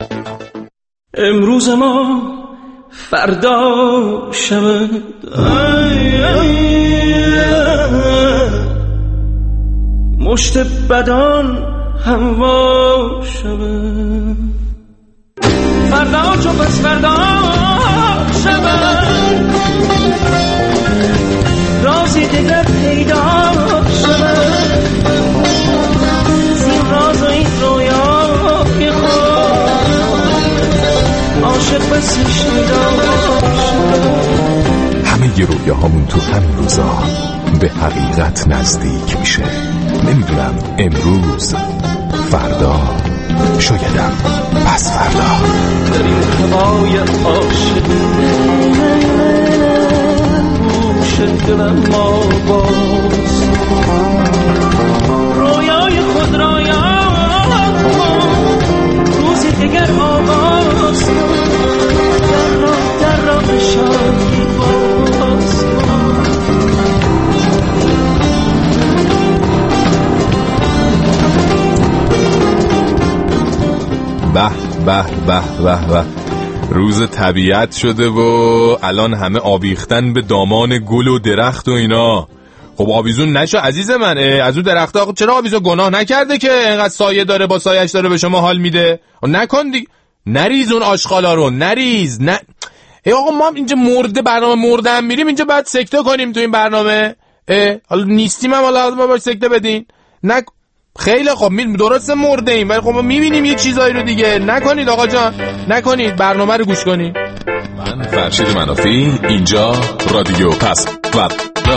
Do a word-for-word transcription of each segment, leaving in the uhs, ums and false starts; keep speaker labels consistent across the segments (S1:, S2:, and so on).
S1: امروز ما فردا شود، مشت بدان هموا شود، فردا چو پس فردا شود، رازی دیگر پیدا شود، زین راز و این رویای خود عاشق بسی شیدا شود.
S2: همه ی رویاهامون تو همین روزا به حقیقت نزدیک میشه. نمیدونم امروز، فردا، شایدم پس فردا.
S1: در این هوای عاشقی گوش دلم ما باز، رویای خود را یاد کن، روزی دیگر آغاز کن، در راه در راه شادی باز کن.
S2: به به به به به، روز طبیعت شده و الان همه آویختن به دامان گل و درخت و اینا. خب آویزون نشو عزیز من، از اون درخت ها چرا آویزون گناه نکرده که اینقدر سایه داره، با سایه‌اش داره به شما حال میده؟ نکن دیگه، نریز اون آشغالا رو، نریز. نه ای آقا، ما اینجا مرده برنامه مرده هم میریم، اینجا بعد سکته کنیم تو این برنامه؟ حالا نیستیم هم حالا ما باش سکته بدین؟ نه خیلی خب، می درسته مرده ایم ولی خب ما میبینیم یه چیزایی رو دیگه. نکنید آقا جان، نکنید، برنامه رو گوش کنید. من فرشید منافی، اینجا رادیو پس فردا.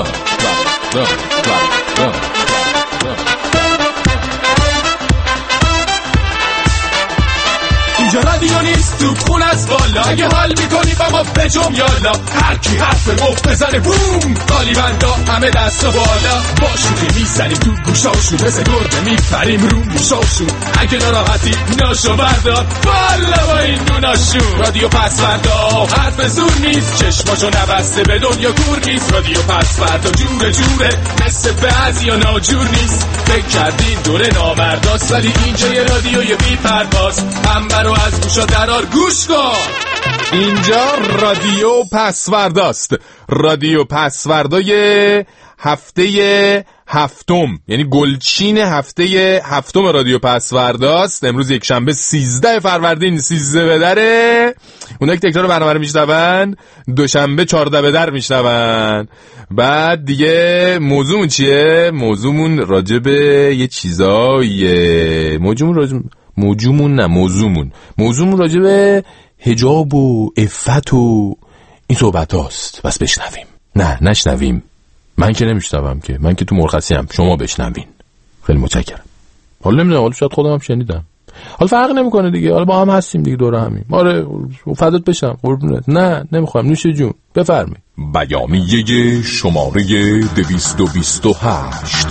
S3: اینجا رادیو نیست، تو خون از بالا، اگه حال میکنی با ما بجم یالا، هر کی حرف مفت بزنه بوم، قالی بندا همه دست و بالا، با شوخی میزنیم تو گوشاشون، مثل گرده میپریم رو موشاشون، اگه ناراحتی ناشو بردار بالا با این دوناشون. رادیو پس فردا حرف زور نیست، چشماشو نبسته به دنیا کور نیست، رادیو پس فردا جوره جوره، مثل بعضی یا ناجور نیست، فکر کردین دوره نامرداست ولی اینجا یه رادیوی بی پرواز، هم برو از گوشا درار گوش کن.
S2: اینجا رادیو پسورداست، رادیو پسوردای هفته هفتم، یعنی گلچین هفته هفتم رادیو پسورداست. امروز یک شنبه سیزده فروردین، سیزده به دره. اونا که تکرار برنامه رو میشنون دوشنبه چهارده به در میشنون. بعد دیگه موضوعمون چیه؟ موضوعمون راجب یه چیزاییه. موضوعمون راجب موضوعمون نه موضوعمون موضوعمون راجع به حجاب و عفت و این صحبت هاست. بس بشنویم. نه نشنویم، من که نمیشنوم که، من که تو مرخصی هم، شما بشنوین. خیلی متشکرم. حالا نمیدونم، حالا شاید خودم هم شنیدم، حالا فرق نمیکنه دیگه، حالا با هم هستیم دیگه دور همین. آره فدات بشم قربونت. نه نمیخوام، نوش جون، بفرمایید. بیانیه شماره دویست و بیست و هشت.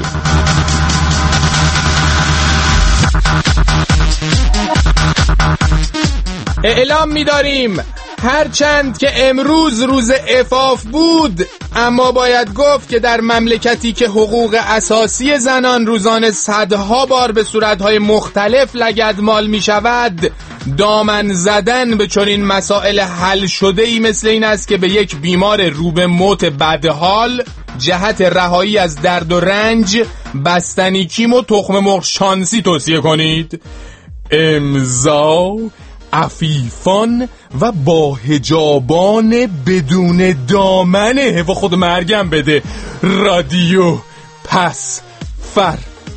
S2: اعلام می‌داریم هرچند که امروز روز عفاف بود، اما باید گفت که در مملکتی که حقوق اساسی زنان روزانه صدها بار به صورتهای مختلف لگدمال می شود، دامن زدن به چنین مسائل حل شده‌ای مثل این است که به یک بیمار رو به موت بدحال جهت رهایی از درد و رنج بستنی کیم و تخم مرغ شانسی توصیه کنید. امضا عفیفان و با حجابان بدون دامنه و خود مرگم بده. رادیو پس فردا.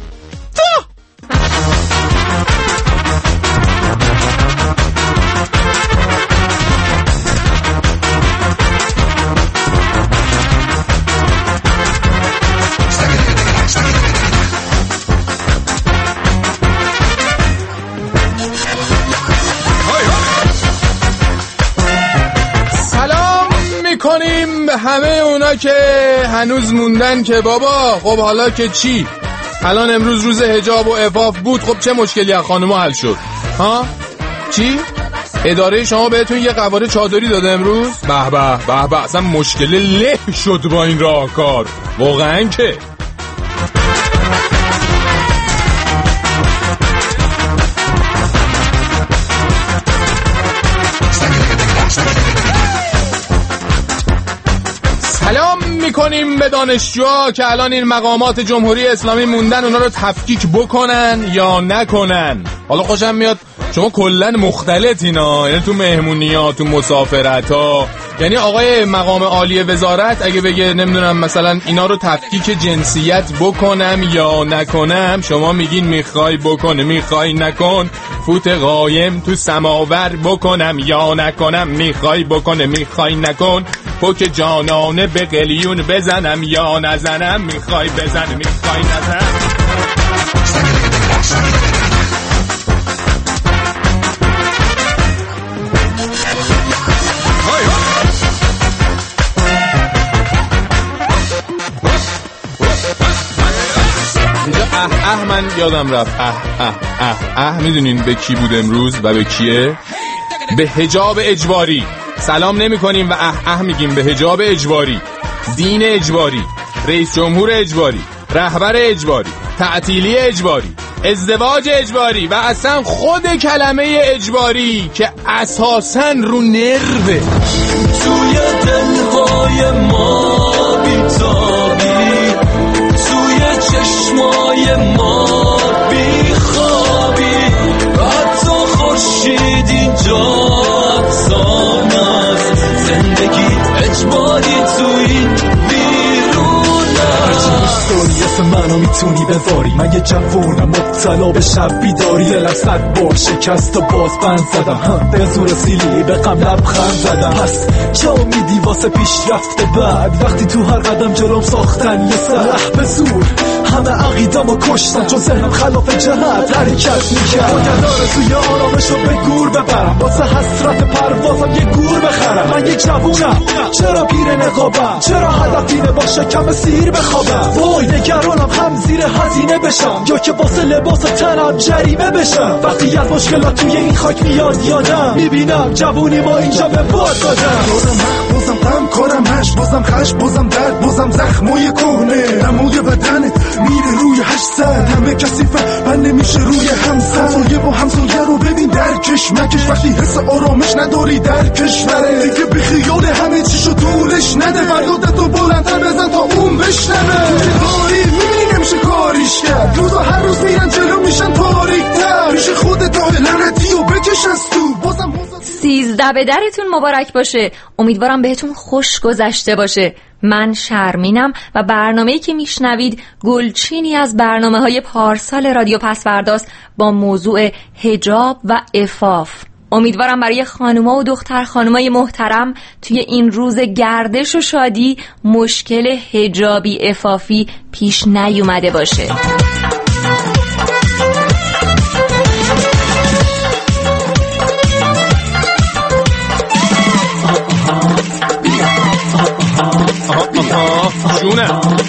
S2: کنیم همه اونا که هنوز موندن که بابا خب حالا که چی؟ الان امروز روز حجاب و عفاف بود، خب چه مشکلی از خانوما حل شد؟ ها؟ چی؟ اداره شما بهتون یه قواره چادری داده امروز؟ به به به به، اصلا مشکل له شد با این راهکار واقعا که. میکنیم به دانشجوها که الان این مقامات جمهوری اسلامی موندن اونا رو تفکیک بکنن یا نکنن. حالا خوشم میاد شما کلن مختلطینا، یعنی تو مهمونی ها، تو مسافرت ها، یعنی آقای مقام عالی وزارت اگه بگه نمیدونم مثلا اینا رو تفکیک جنسیت بکنم یا نکنم، شما میگین میخوای بکنه میخوای نکن، فوت قایم تو سماور بکنم یا نکنم، میخوای بکنه میخوای نکن، پوک جانانه به قلیون بزنم یا نزنم، میخوای بزن میخوای نزن. اه اه من یادم رفت اه اه اه اه میدونین به کی بود امروز و به کیه؟ به حجاب اجباری. سلام نمی کنیم و اه اه میگیم به حجاب اجباری، دین اجباری، رئیس جمهور اجباری، رهبر اجباری، تعطیلی اجباری، ازدواج اجباری و اصلا خود کلمه اجباری که اساساً رو نروه.
S1: توی دلهای ما بیتابی، توی چشمای ما بیخوابی، و حتی خورشید اینجا افسانه است، زندگی اجباری تو این اسم منو میتونی بذاری، من یه جوونم مبتلا به شب بیداری، دلم صد بار شکست و باز بند زدم، به زور سیلی به غم لبخند زدم، پس چه امیدی واسه پیشرفت بعد وقتی تو هر قدم جلوم ساختن یه سلاح به زور، همه عقیدمو کشتن چون ذهنم خلاف جهت حرکت میکرد، باید آرزوی آرامشو به گور ببرم، واسه حسرت پروازم یه گور بخرم، من یه جوونم چرا پیر نقابم، چرا هدف اینه با شکم سیر بخوابم، وای نگرانم هم زیر هزینه بشم یا که واسه لباس تنم جریمه بشم، وقتی از مشکلات توی این خاک میاد یادم میبینم جوونی ما اینجا به باد دادم،
S4: بازم حق بازم غم کارم هش، بازم خش بازم درد بازم زخمای کهنه، نمای بدنت میره روی هشتصد، همه کثیفه من نمیشه روی همسر، همسایه با همسایه رو ببین در کشمکش، وقتی حس آرامش نداری در کشوره دیگه بی خیال همه چیشو دورش نده، فریادتو بلندتر بزن تا اون بشنوه، توی میبینی نمیشه کاریش کرد، روزا هر روز میرن جلو میشن تاریک‌تر، پیش خودت راه لعنتی و بکش از تو، بازم
S5: سیزده به درتون مبارک باشه. امیدوارم بهتون خوش گذشته باشه. من شرمینم و برنامه‌ای که میشنوید گلچینی از برنامه‌های پارسال رادیو پسورداست با موضوع حجاب و عفاف. امیدوارم برای خانوما و دختر خانومای محترم توی این روز گردش و شادی مشکل حجابی عفافی پیش نیومده باشه.
S2: جونه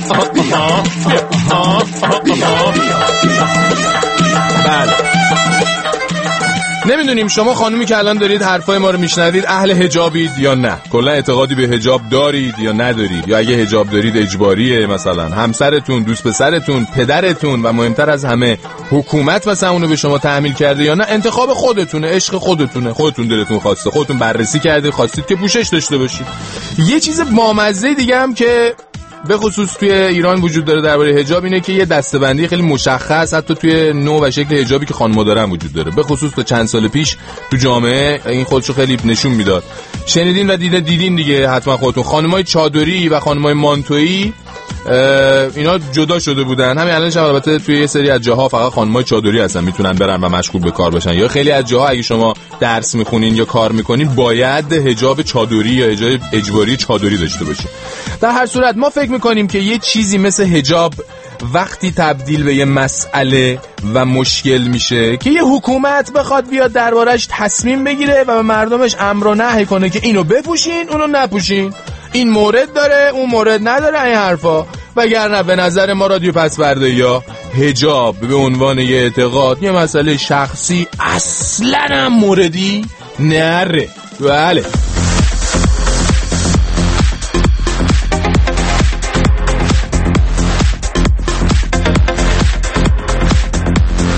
S2: بله نمیدونیم شما خانومی که الان دارید حرفای ما رو میشنوید اهل حجابید یا نه، کلا اعتقادی به حجاب دارید یا ندارید، یا اگه حجاب دارید اجباریه، مثلا همسرتون، دوست پسرتون، پدرتون و مهمتر از همه حکومت مثلا اونو به شما تحمیل کرده یا نه، انتخاب خودتونه، عشق خودتونه، خودتون دلتون خواسته، خودتون بررسی کردید خواستید که پوشش داشته باشید. یه چیز بامزه دیگه هم که به خصوص توی ایران وجود داره درباره حجاب اینه که یه دسته‌بندی خیلی مشخص حتی توی نوع و شکل حجابی که خانم‌ها دارن وجود داره. به خصوص تا چند سال پیش تو جامعه این خودشو خیلی نشون میداد. شنیدین و دیدین دیدین دیگه حتما خودتون. خانم‌های چادری و خانم‌های مانتویی اینا جدا شده بودن. همین الانش البته توی یه سری از جاها فقط خانم‌های چادری هستن میتونن برن و مشغول به کار بشن، یا خیلی از جاها اگه شما درس میخونین یا کار میکنین باید حجاب چادری یا حجاب اجباری چادری داشته باشین. در هر صورت ما فکر میکنیم که یه چیزی مثل حجاب وقتی تبدیل به یه مسئله و مشکل میشه که یه حکومت بخواد بیاد دربارش تصمیم بگیره و به مردمش امر و نهی کنه که اینو بپوشین اونو نپوشین، این مورد داره اون مورد نداره، این حرفا. وگرنه به نظر ما رادیو پسورده‌یا حجاب به عنوان یه اعتقاد، یه مسئله شخصی، اصلا هم موردی نره. بله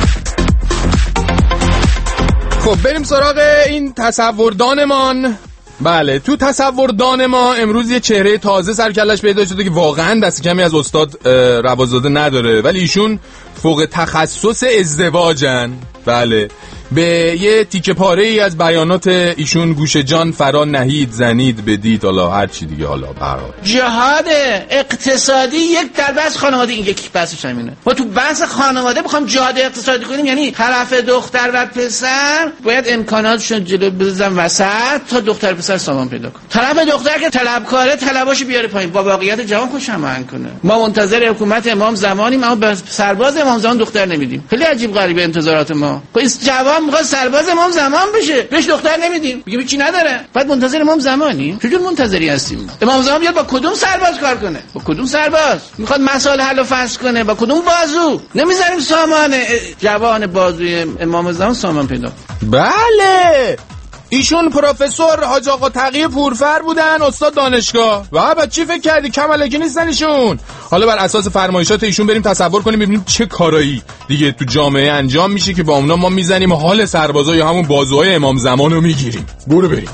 S2: خب بریم سراغ این تصوردانمان بله، تو تصور دان ما امروز یه چهره تازه سرکلش پیدا شده که واقعا دست کمی از استاد روازاده نداره، ولی ایشون فوق تخصص ازدواجن. بله، به یه تیکه پاره ای از بیانات ایشون گوش جان فرا نهید، زنید، بدید، حالا هر چی دیگه. حالا برای
S6: جهاد اقتصادی یک در بحث خانواده، این یک بحثش همینه. ما تو بحث خانواده بخوام جهاد اقتصادی کنیم، یعنی طرف دختر و پسر باید امکاناتشون جلو بزنن وسط تا دختر پسر سامان پیدا کنه. طرف دختر که طلبکاره طلباشو بیاره پایین، با واقعیت جوان خوش هماهنگ کنه. ما منتظر حکومت امام زمانیم، اما به سرباز امام زمان دختر نمیدیم. خیلی عجیب غریبه انتظارات ما. این جوان میخواد سرباز امام زمان بشه، بهش دختر نمیدیم، میگه چی نداره. بعد منتظر امام زمانی؟ چجور منتظری هستیم؟ امام زمان بیاد با کدوم سرباز کار کنه؟ با کدوم سرباز؟ میخواد مسائل حل و فصل کنه، با کدوم بازو؟ نمیذاریم سامان جوان بازوی امام زمان سامان پیدا.
S2: بله، ایشون پروفسور حاج آقا تقی پورفر بودن، استاد دانشگاه. و بعد چی فکر کردی کمالکی نیستن ایشون؟ حالا بر اساس فرمایشات ایشون بریم تصور کنیم ببینیم چه کارایی دیگه تو جامعه انجام میشه که با اونا ما میزنیم حال سربازا یا همون بازوهای امام زمان رو میگیریم. برو بریم.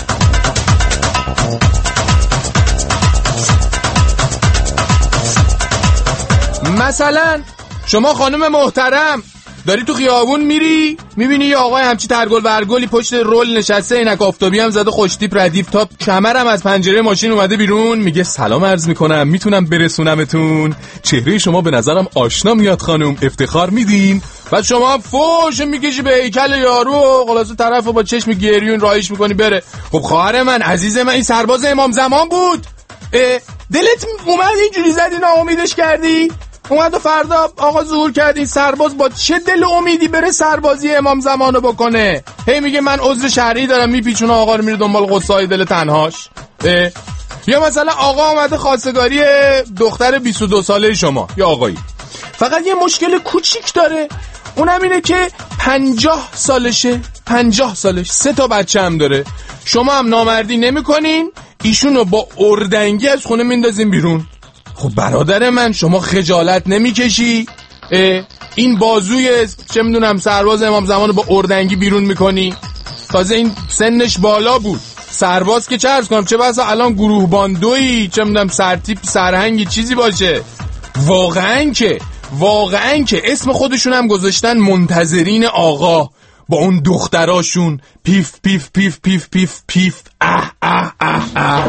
S2: مثلا شما خانم محترم داری تو خیابون میری، میبینی یه آقای همچی ترگل ورگلی پشت رول نشسته، اینک آفتابی هم زده، خوش تیپ ردیف تاپ، کمرم از پنجره ماشین اومده بیرون، میگه سلام عرض میکنم، میتونم برسونمتون؟ چهره شما به نظرم آشنا میاد خانم، افتخار میدین؟ بعد شما فوش میکشی به هیکل یارو، خلاصه طرفو با چشم گریون راهیش میکنی بره. خب خواهر من، عزیز من، این سرباز امام زمان بود. دلت اومد اینجوری زدی ناامیدش کردی؟ اومد و فردا آقا ظهور کرد این سرباز با چه دل امیدی بره سربازی امام زمانو بکنه؟ هی میگه من عذر شرعی دارم، میپیچونه آقا رو، میره دنبال قصای دل تنهاش. یا مثلا آقا اومده خواستگاری دختر بیست و دو ساله شما یا آقایی، فقط یه مشکل کوچیک داره، اونم اینه که پنجاه سالشه، پنجاه سالش، سه تا بچه هم داره. شما هم نامردی نمی کنین، ایشونو با اردنگی از خونه میندازین بیرون. خب برادر من، شما خجالت نمیکشی؟ این بازوی چه میدونم سرباز امام زمانو با اردنگی بیرون میکنی؟ تازه این سنش بالا بود، سرباز که چه عرض کنم، چه بسا الان گروه باندویی، چه میدونم سرتیپ سرهنگی چیزی باشه. واقعا که واقعا که اسم خودشون هم گذاشتن منتظرین آقا، با اون دختراشون پیف پیف پیف پیف پیف پیف اه اه اه اه.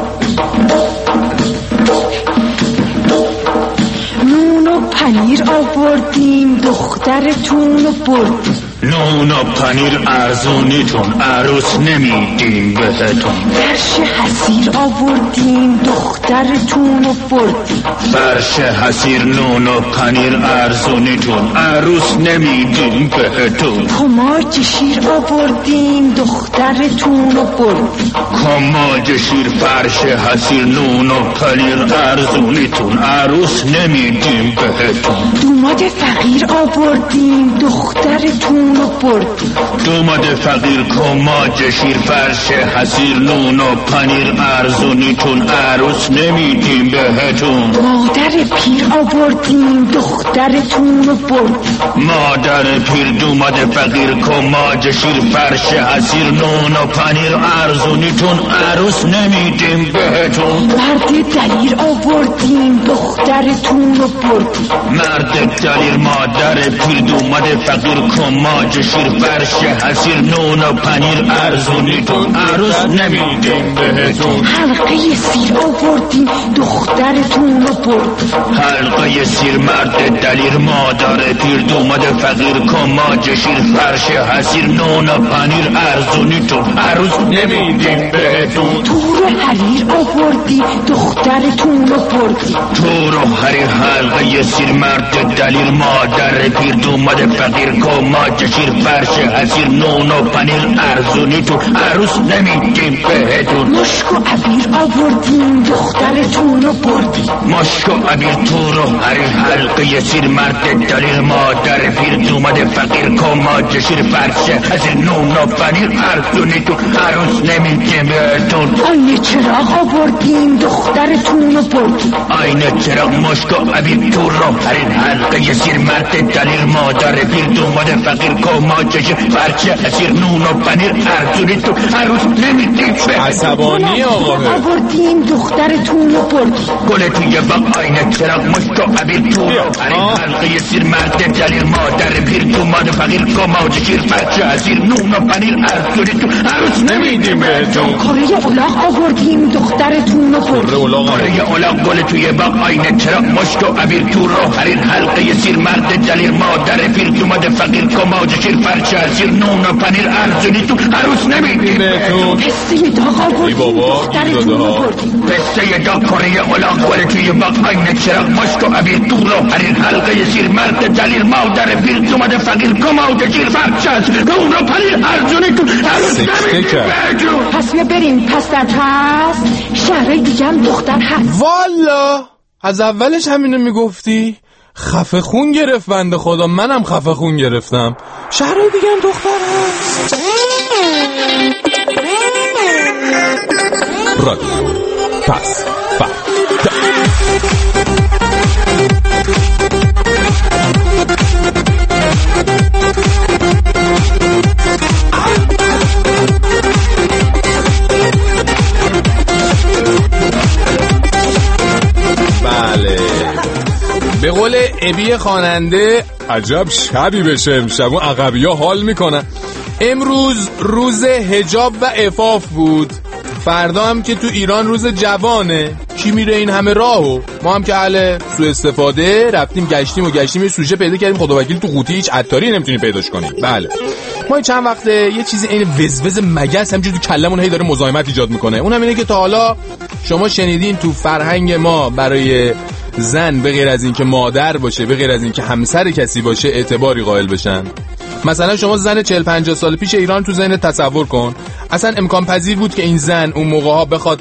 S7: نون و پنیر آوردیم، دخترتون رو بردیم.
S8: نون و پنیر ارزونیتون، عروس نمیدیم بهتون.
S7: فرش حسیر آوردیم، دخترتون رو بردیم.
S8: فرش حسیر، نون و پنیر ارزونیتون، عروس نمیدیم بهتون.
S7: کماج شیر آوردیم، دخترتون رو بردیم.
S8: کماج شیر، فرش حسیر، نون و پنیر ارزونیتون، عروس نمیدیم بهتون.
S7: دوماد فقیر آوردیم، دخترتون رو بردیم.
S8: دوماد فقیر، کماج شیر، فرش حسیر، نون و پنیر ارزونیتون، عروس نمیدیم بهتون.
S7: مادر پیر آوردیم، دخترتون رو بردیم.
S8: مادر پیر، دوماد فقیر، کماج شیر، فرش حسیر، نون و پنیر ارزونیتون، عروس نمیدیم بهتون.
S7: مرد دلیر آوردیم، دخترتون رو بردیم.
S8: مرد دلیر، مادر پیر، دوماد فقیر، کماج شیر، فرش حسیر، نون و پنیر ارزونیتون، عروس نمیدیم بهتون.
S7: حلقه سیر آوردیم، دخترتون رو بردیم.
S8: حلقه سیر، مرد دلیر، مادر پیر، دوماد فقیر، کماج شیر، فرش حسیر، نون و پنیر ارزونیتون، عروس نمیدیم بهتون.
S7: تور حریر آوردیم، دخترتون رو بردیم.
S8: تور و حریر، حلقه سیر، مرد دلیر، مادر پیر، دوماد فقیر، کماج شیر، فرش حسیر، نون و پنیر ارزونیتون، عروس نمیدیم بهتون.
S7: مشک و عبیر آوردیم، دخترتون رو بردیم.
S8: مشک و عبیر، تور و حریر، حلقه سیر، مرد دلیر، مادر پیر، دوماد فقیر، کماج شیر، فرش حسیر، نون و پنیر ارزونیتون، عروس نمیدیم بهتون.
S7: آینه چراغ آوردیم، دخترتون رو بردیم.
S8: آینه چراغ، مشک و عبیر، تور و حریر، حلقه سیر، مرد دلیر، مادر پیر، دوماد فقیر، کماجش برچه اسیر نون و پنیر ارزونی تو عروس نمیدیم
S2: عصبانی آقا
S7: آوردیم دخترتون رو بردیم
S8: گل توی با آینه چراغ مشت و عبیر تو این حلقه سیر مرد جلیل مادر پیر تو ماد فقیر کماج شیر برچه اسیر نون و پنیر ارزونی تو عروس نمیدیم بهتون
S7: کره الاغ آوردیم دخترتون رو بردیم
S8: کره الاغ گل توی با آینه چراغ مشت و عبیر تو رو حریر حلقه سیر مرد جلیل مادر پیر تو ماد فقیر کماج شیر برچه اسیر نون و پنیر ارزونی تو عروس نمیدیم بهتون
S7: قصه داغ آوردیم دخترتون رو بردیم
S8: قصه داغ کره الاغ گل توی با آینه چراغ مشت و عبیر تو رو حریر حلقه سیر مرد جلیل مادر پیر تو ماد فقیر کماج شیر برچه اسیر نون و پنیر ارزونی تو عروس نمیدیم بهتون.
S7: پس بیا بریم پس در پس شهرهای دیگه هم دختر هست
S2: والا از اولش همینو میگفتی خفه خون گرفت بنده خدا منم خفه خون گرفتم شهرهای دیگه هم دختر هست رادیو پس بله به قول ابی خواننده عجب شبی بشه امشب اون عقبی ها حال میکنن. امروز روز حجاب و عفاف بود فردا هم که تو ایران روز جوانه کی میره این همه راهو ما هم که اهل سوء استفاده رفتیم گشتیم و گشتیم یه سوژه پیدا کردیم خدا وکیل تو قوطی هیچ عطاری نمیتونی پیداش کنی. بله ما چند وقته یه چیزی این وزوز مگس همینجوری تو کلمون هی داره مزاحمت ایجاد میکنه اونم اینه که تا حالا شما شنیدین تو فرهنگ ما برای زن به غیر از این که مادر باشه به غیر از این که همسر کسی باشه اعتباری قائل بشن؟ مثلا شما زن چهل پنجاه سال پیش ایران تو ذهنت تصور کن اصلا امکان پذیر بود که این زن اون موقع ها بخواد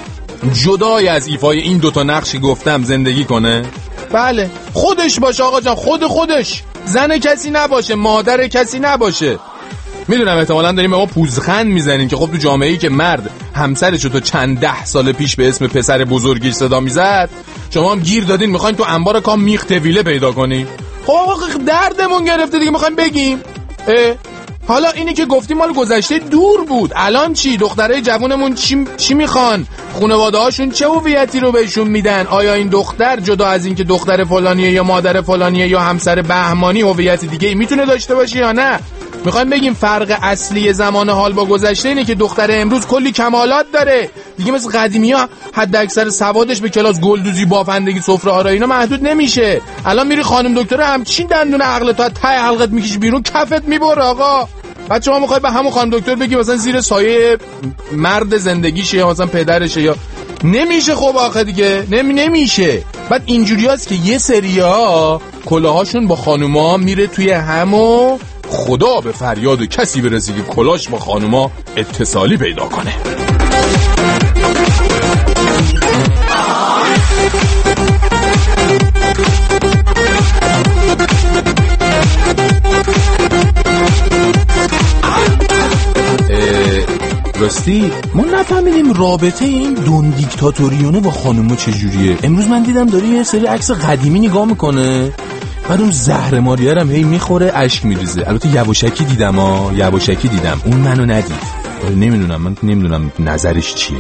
S2: جدای از ایفای این دوتا نقشی گفتم زندگی کنه؟ بله خودش باشه آقا جان خود خودش زن کسی نباشه مادر کسی نباشه. میدونم احتمالاً داریم به ما پوزخند میزنیم که خب تو جامعه‌ای که مرد همسرشو تو چند ده سال پیش به اسم پسر بزرگیش صدا میزد شما هم گیر دادین میخواین تو انبار کام میخ طویله پیدا کنین. خب آقا دردمون گرفته دیگه میخوایم بگیم اه؟ حالا اینی که گفتیم مال گذشته دور بود الان چی؟ دخترای جوونمون چی, چی میخوان؟ خانواده هاشون چه هویتی رو بهشون میدن؟ آیا این دختر جدا از این که دختر فلانیه یا مادر فلانیه یا همسر بهمانی هویت دیگه ای میتونه داشته باشه یا نه؟ میخوایم بگیم فرق اصلی زمان حال با گذشته اینه که دختر امروز کلی کمالات داره دیگه مثل قدیمی‌ها حد اکثر سوادش به کلاس گلدوزی بافندگی سفره آرایی اینا محدود نمیشه. الان میری خانم دکتر همچین دندون عقلت تا ته حلقت میکشی بیرون کفت میبره آقا. بعد شما میخوای به همون خانم دکتر بگی مثلا زیر سایه مرد زندگیشه یا مثلا پدرشه یا نمیشه. خب آخه دیگه نمی نمیشه. بعد اینجوریاست که یه سری‌ها کلاهاشون با خانوما میره توی همو خدا به فریاد کسی برسه که کلاش با خانوما اتصالی پیدا کنه. راستی ما نفهمیدیم رابطه این دون دیکتاتوریونه با خانوما چجوریه. امروز من دیدم داره یه سری عکس قدیمی نگاه میکنه بعد اون زهر ماریه هم هی میخوره اشک میریزه. البته یواشکی دیدم ها یواشکی دیدم اون منو ندید. نمیدونم من نمیدونم نظرش چیه.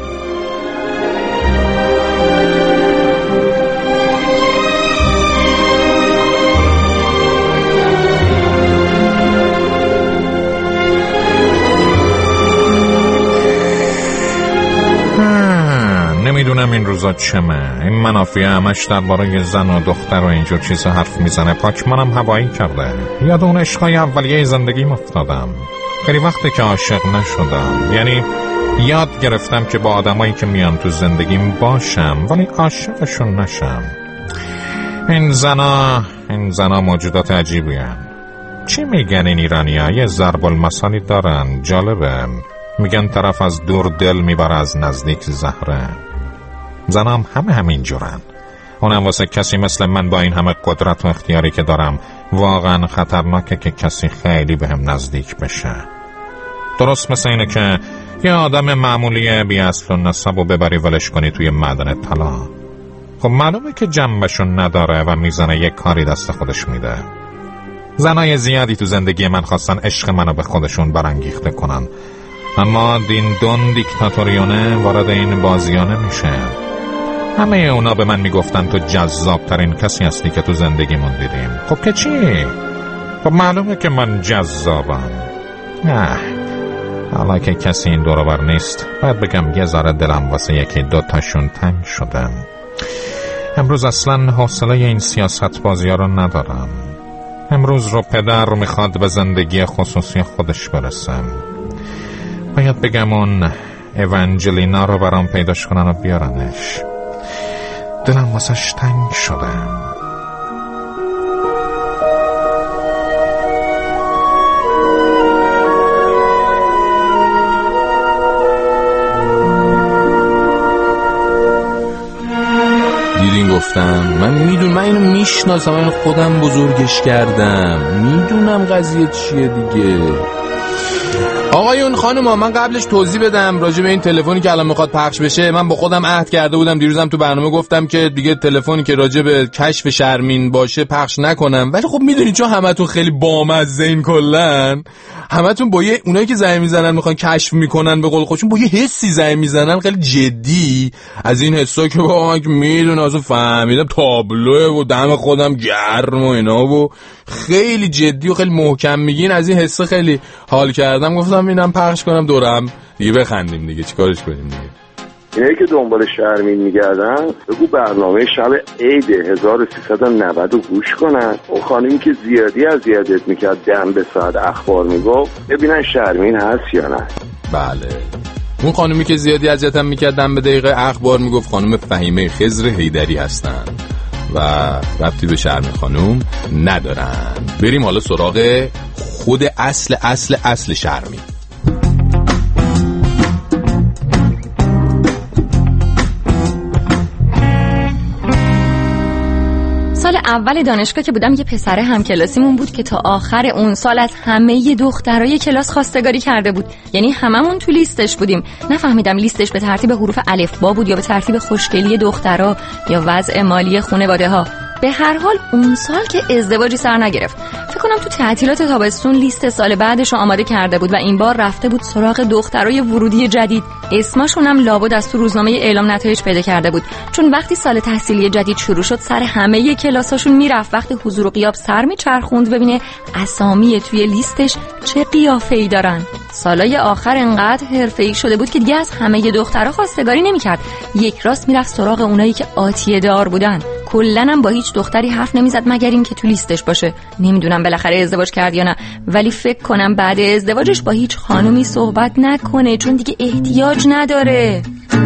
S9: نمیدونم این روزا چمه این منافی همش درباره زن و دختر و اینجور چیزا حرف میزنه پاک منم هوایی کرده. یاد اون عشقای اولیه زندگیم افتادم. خیلی وقته که عاشق نشدم یعنی یاد گرفتم که با آدمایی که میان تو زندگیم باشم ولی عاشقشون نشم. این زنا این زنا موجودات عجیبی هن. چی میگن این ایرانی ها؟ یه ضرب المثلی دارن جالبه میگن طرف از دور دل میبره از نزدیک زهره. زنام همه همین جورن. اونم واسه کسی مثل من با این همه قدرت و اختیاری که دارم واقعا خطرناکه که کسی خیلی بهم نزدیک بشه. درست مثل اینه که یه آدم معمولی بی اصل و نسب و ببری ولش کنی توی معدن طلا. خب معلومه که جنبشون نداره و میزنه یه کاری دست خودش میده. زنای زیادی تو زندگی من خواستن عشق منو به خودشون برانگیخته کنن، اما دین دون دیکتاتوریونه وارد این بازیانه میشه. همه اونا به من میگفتن تو جذاب ترین کسی هستی که تو زندگیمون دیدیم. خب که چی؟ خب معلومه که من جذابم. نه، حالا که کسی این دور و بر نیست، باید بگم یه ذره دلم واسه یکی دوتاشون تنگ شده. امروز اصلا حوصله این سیاست بازی ها رو ندارم. امروز رو پدر میخواد به زندگی خصوصی خودش برسم. باید بگم اون ایوانجلینا رو برام پیداش کنن و بیارنش. دلم واسش تنگ شده.
S2: دیدین گفتم من میدونم، من اینو میشناسم، من خودم بزرگش کردم، میدونم قضیه چیه دیگه. آقایون خانوما، من قبلش توضیح بدم راجع به این تلفنی که الان میخواد پخش بشه. من با خودم عهد کرده بودم، دیروزم تو برنامه گفتم که دیگه تلفنی که راجع به کشف شرمین باشه پخش نکنم، ولی خب میدونید چون همتون خیلی بامزه این کلن، همتون با یه اونایی که زنگ میزنن میخوان کشف میکنن به قول خودشون با یه حسی زنگ میزنن خیلی جدی، از این حسا که با من میدونم اصلا فهمیدم تابلوه و دم خودم گرم و اینا و خیلی جدی و خیلی محکم میگین، از این حسا خیلی حال کردم، گفتم اینم پخش کنم دورم دیگه بخندیم دیگه، چیکارش کنیم دیگه.
S10: اینایی که دنبال شرمین میگردن بگو برنامه شب عید هزار و سیصد و نود رو گوش کنن. اون خانمی که زیادی اذیتت میکرد دم به ساعت اخبار میگفت ببینن شرمین هست یا نه.
S2: بله، اون خانمی که زیادی اذیتم میکرد دم به دقیقه اخبار میگفت خانم فهیمه خضر حیدری هستن و ربطی به شرمین خانم ندارن. بریم حالا سراغ خود اصل اصل اصل شرمین.
S5: سال اول دانشگاه که بودم یه پسره همکلاسیمون بود که تا آخر اون سال از همه دخترای کلاس خواستگاری کرده بود، یعنی هممون تو لیستش بودیم. نفهمیدم لیستش به ترتیب حروف الفبا بود یا به ترتیب خوشگلی دخترا یا وضع مالی خانواده ها. به هر حال اون سال که ازدواجی سر نگرفت. فکر کنم تو تعطیلات تابستون لیست سال بعدش رو آماده کرده بود و این بار رفته بود سراغ دخترای ورودی جدید. اسمشون هم لابد از تو روزنامه اعلام نتایج پیدا کرده بود، چون وقتی سال تحصیلی جدید شروع شد سر همه کلاساشون میرفت، وقتی حضور و غیاب سر میچرخوند ببینه اسامی توی لیستش چه قیافه‌ای دارن. سالای آخر انقدر حرفه‌ای شده بود که دیگه از همه دخترها خواستگاری نمی‌کرد، یک راست میرفت سراغ اونایی که آتیه دار بودن. کلاً هم با هیچ دختری حرف نمیزد مگر این که تو لیستش باشه. نمیدونم بالاخره ازدواج کرد یا نه، ولی فکر کنم بعد ازدواجش با هیچ خانومی صحبت نکنه، چون دیگه احتیاج نداره.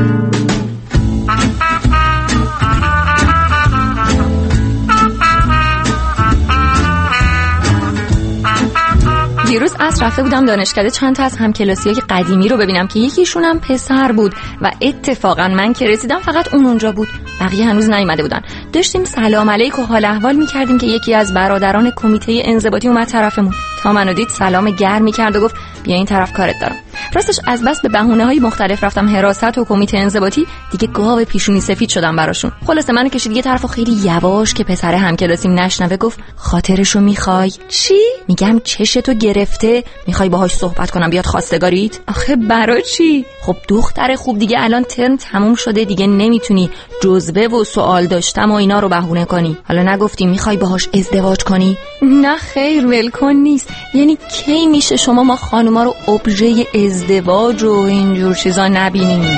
S5: دیروز عصر رفته بودم دانشکده چند تا از همکلاسیای قدیمی رو ببینم که یکیشون هم پسر بود و اتفاقا من که رسیدم فقط اون اونجا بود، بقیه هنوز نیومده بودن. داشتیم سلام علیک و حال احوال می‌کردیم که یکی از برادران کمیته انضباطی اومد طرفمون. تا منو دید سلام گرمی کرد و گفت بیا این طرف کارت دارم. راستش از بس به بهونه‌های مختلف رفتم حراست و کمیته انضباطی، دیگه گاو پیشونی سفید شدم براشون. خلاصه منو کشید یه طرف و خیلی یواش که پسر همکلاسیم نشنوه گفت خاطرشو میخوای؟ چی؟ میگم چشتو گرفته، میخوای باهاش صحبت کنم بیاد خواستگاریت؟ آخه برای چی؟ خب دختر خوب دیگه الان ترم تموم شده، دیگه نمیتونی جزوه و سوال داشتم و اینا رو بهونه کنی. حالا نگفتی میخوای باهاش ازدواج کنی؟ نه خیر ولکن نیست. یعنی کی میشه شما ما خانوما رو ابژه ازدواج و اینجور چیزا نبینیم؟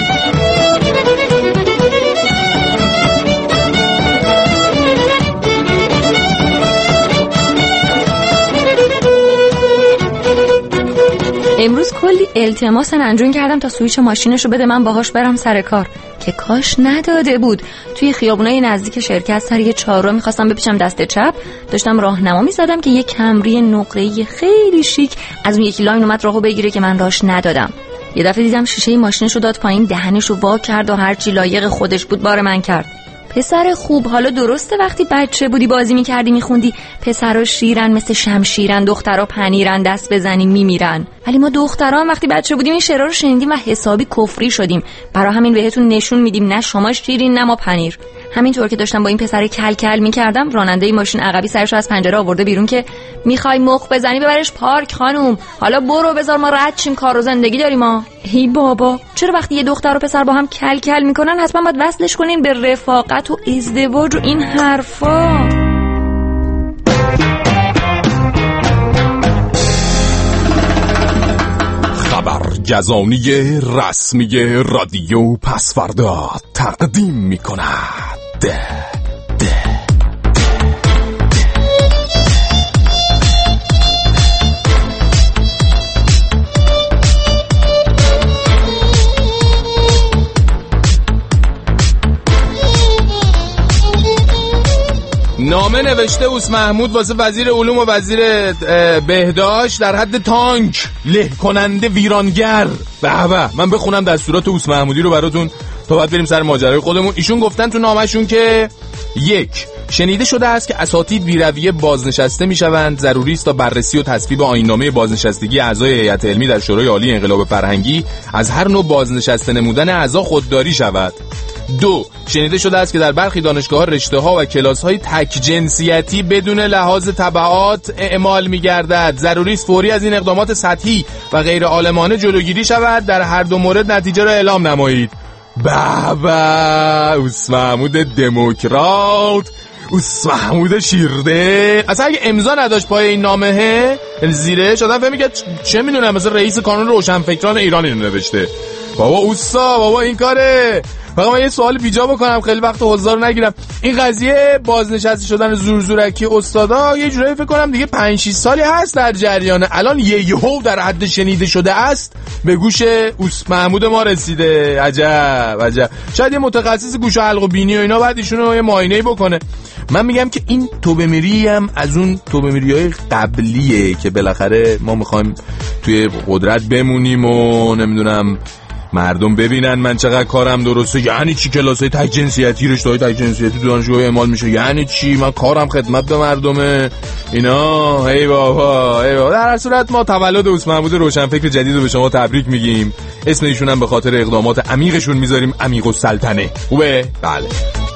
S5: امروز کلی التماس ننجون کردم تا سویچ ماشینشو بده من باهاش برم سر کار، که کاش نداده بود. توی خیابونای نزدیک شرکت سر یه چهارراه می‌خواستم بپیچم دست چپ، داشتم راهنما می‌زدم که یه کمری نقره‌ای خیلی شیک از اون یکی لاین اومد راهو بگیره که من راهش ندادم. یه دفعه دیدم شیشه ماشینشو داد پایین، دهنشو وا کرد و هر چی لایق خودش بود بار من کرد. پسر خوب، حالا درسته وقتی بچه بودی بازی میکردی میخوندی پسرا شیرن مثل شمشیرن، دخترا پنیرن دست بزنیم میمیرن، ولی ما دخترا هم وقتی بچه بودیم این شعرها رو شنیدیم و حسابی کفری شدیم. برای همین بهتون نشون میدیم نه شما شیرین نه ما پنیر. همینطور که داشتم با این پسر کل کل میکردم، راننده ماشین عقبی سرشو از پنجره آورده بیرون که میخوای مخ بزنی ببرش پارک خانوم، حالا برو بذار ما رد شیم، کار و زندگی داریم ما. هی بابا، چرا وقتی یه دختر و پسر با هم کل کل میکنن حتما باید وصلش کنین به رفاقت و ازدواج و این حرفا؟
S2: خبرگزانی رسمی رادیو پسوردا تقدیم می کند نامه نوشته اوس محمود واسه وزیر علوم و وزیر بهداشت در حد تانک له کننده ویرانگر. به به، من بخونم دستورات اوس محمودی رو براتون تا بعد بریم سر ماجرای خودمون. ایشون گفتن تو نامه‌شون که یک، شنیده شده است که اساتید بی‌رویه بازنشسته میشوند. ضروری است تا بررسی و تصویب آیین‌نامه بازنشستگی اعضای هیئت علمی در شورای عالی انقلاب فرهنگی از هر نوع بازنشسته نمودن اعضا خودداری شود. دو، شنیده شده است که در برخی دانشگاه‌ها رشته‌ها و کلاس‌های تک جنسیتی بدون لحاظ تبعات اعمال می‌گردد. ضروری است فوری از این اقدامات سطحی و غیر عالمانه جلوگیری شود. در هر دو مورد نتیجه را اعلام نمایید. بابا اوس محمود دموکرات، اوس محمود شیرده. اصلا اگه امضا نداشت پای این نامه زیرش، آدم فهمی که چه میدونم مثلا رئیس کانون روشنفکران ایران اینو نوشته. بابا اوسا، بابا این کاره. فقط من یه سوال بیجا بکنم، خیلی وقت حضار نگیرم. این قضیه بازنشسته شدن زورزورکی استادا یه جورایی فکر کنم دیگه پنج شش سالی هست در جریانه. الان یه یهو در حد شنیده شده است به گوش اوس محمود ما رسیده. عجب عجب. شاید یه متخصص گوش و حلق و بینی و اینا بعد ایشونو یه معاینه‌ای بکنه. من میگم که این توبه میری هم از اون توبه میری‌های قبلیه که بالاخره ما میخوایم توی قدرت بمونیم و نمیدونم مردم ببینن من چقدر کارم درسته. یعنی چی کلاسای تک جنسیتی، رشته‌های تک جنسیتی تو دانشگاه اعمال میشه؟ یعنی چی من کارم خدمت به مردمه اینا؟ ای بابا ای بابا. در هر صورت ما تولد اوس محمود روشنفکر جدید رو به شما تبریک میگیم. اسم ایشون هم به خاطر اقدامات عمیقشون میذاریم عمیق السلطنه. خوبه؟ بله.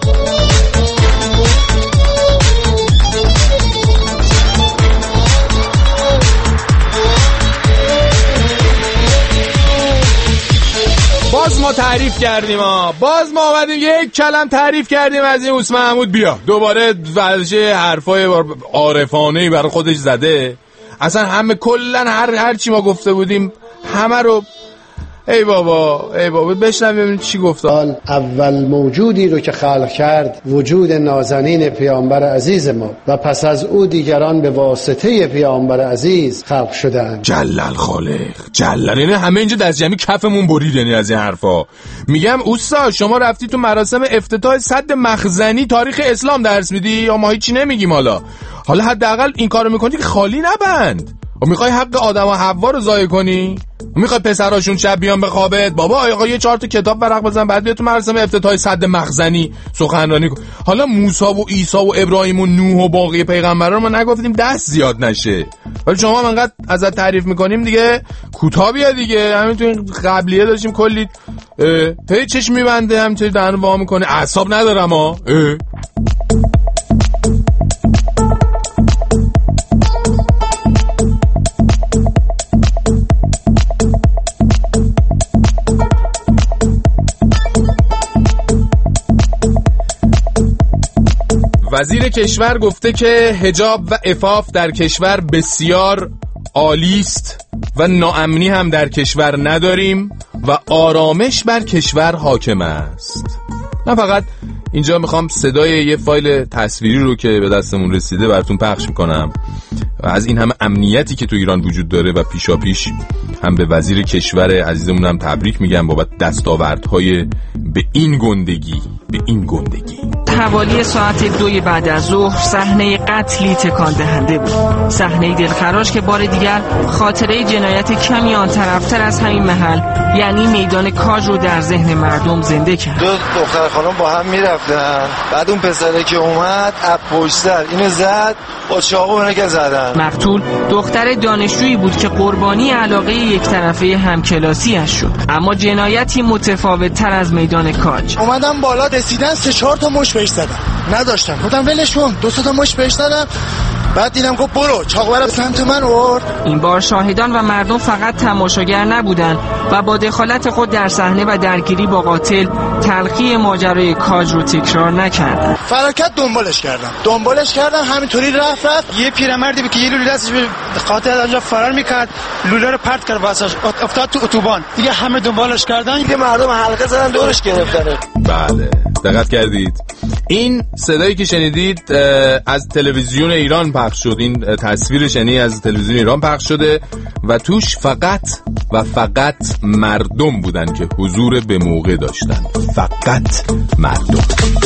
S2: باز ما تعریف کردیم ها. باز ما آمدیم یک کلم تعریف کردیم از این اوس محمود. بیا دوباره ورشه حرفای عارفانه‌ای برای خودش زده. اصلا همه کلن هر هر چی ما گفته بودیم همه رو ای بابا ای بابا بشنویم ببینیم چی گفته.
S11: اول موجودی رو که خلق کرد وجود نازنین پیامبر عزیز ما و پس از او دیگران به واسطه پیامبر عزیز خلق شدند.
S2: جلل خالق جلل. یعنی همه اینجا دست جمعی کفمون برید. یعنی از این حرفا میگم اوستا شما رفتی تو مراسم افتتاح سد مخزنی تاریخ اسلام درس میدی یا ما هیچی نمیگیم؟ حالا حالا حداقل این کارو میکنی که خالی نبند. و میخوای حق آدم و حوا رو ضایع کنی؟ میخوای پسراشون شب بیان به خوابت؟ بابا آقا یه چهار تا کتاب ورق بزن بعد بیا تو مراسم افتتاح سد مخزنی سخنرانی کن. حالا موسی و عیسی و ابراهیم و نوح و باقی پیغمبران ما نگفتیم دست زیاد نشه، ولی شما هم انقدر ازت تعریف میکنیم دیگه کوتاه بیا دیگه. همین تو این قبلیه داشتیم کلی هی چشم میبنده همینطوری دهنو وا میکنه. اعصاب ندارم ها. وزیر کشور گفته که حجاب و عفاف در کشور بسیار عالی است و ناامنی هم در کشور نداریم و آرامش بر کشور حاکم است. من فقط اینجا میخوام صدای یه فایل تصویری رو که به دستمون رسیده براتون پخش میکنم و از این همه امنیتی که تو ایران وجود داره و پیشا پیش هم به وزیر کشور عزیزمون هم تبریک میگم بابت دستاوردهای به این گندگی به این گندگی.
S12: حوالی ساعت دوی بعد از ظهر صحنه قتلی تکان دهنده بود. صحنه دلخراش که بار دیگر خاطره جنایت کمی آن طرفتر از همین محل یعنی میدان کاج رو در ذهن مردم زنده کرد.
S13: دو دختر خانم با هم میرفتن، بعد اون پسره که اومد از پشت سر اینو زد با چاقو اونو که زدن.
S12: مقتول دختر دانشجویی بود که قربانی علاقه یک طرفه همکلاسیش شد، اما جنایتی متفاوت تر از میدان کاج.
S14: اومدم بالا رسیدن سه چهار تا مش
S13: بهش زدم، نداشتم، گفتم ولش کن، دو سه تا مش بهش زدم. بعد دیدم گفت برو، چاقو برات سمت من آورد.
S12: این بار شاهدان و مردم فقط تماشاگر نبودند و با دخالت خود در صحنه و درگیری با قاتل تلخی ماجرای کاج رو تکرار نکردند.
S13: فراکت دنبالش کردم دنبالش کردم همینطوری رفت رفت یه پیرمردی بود که یه لوله دستش به قاتل از اونجا فرار میکرد، لوله رو پرت کرد واسش، افتاد تو اتوبان. دیگه همه دنبالش کردن، دیگه مردم حلقه زدن دورش گرفتن.
S2: بله دقت کردید؟ این صدایی که شنیدید از تلویزیون ایران پخش شد. این تصویرش یعنی از تلویزیون ایران پخش شده و توش فقط و فقط مردم بودن که حضور به موقع داشتن. فقط مردم.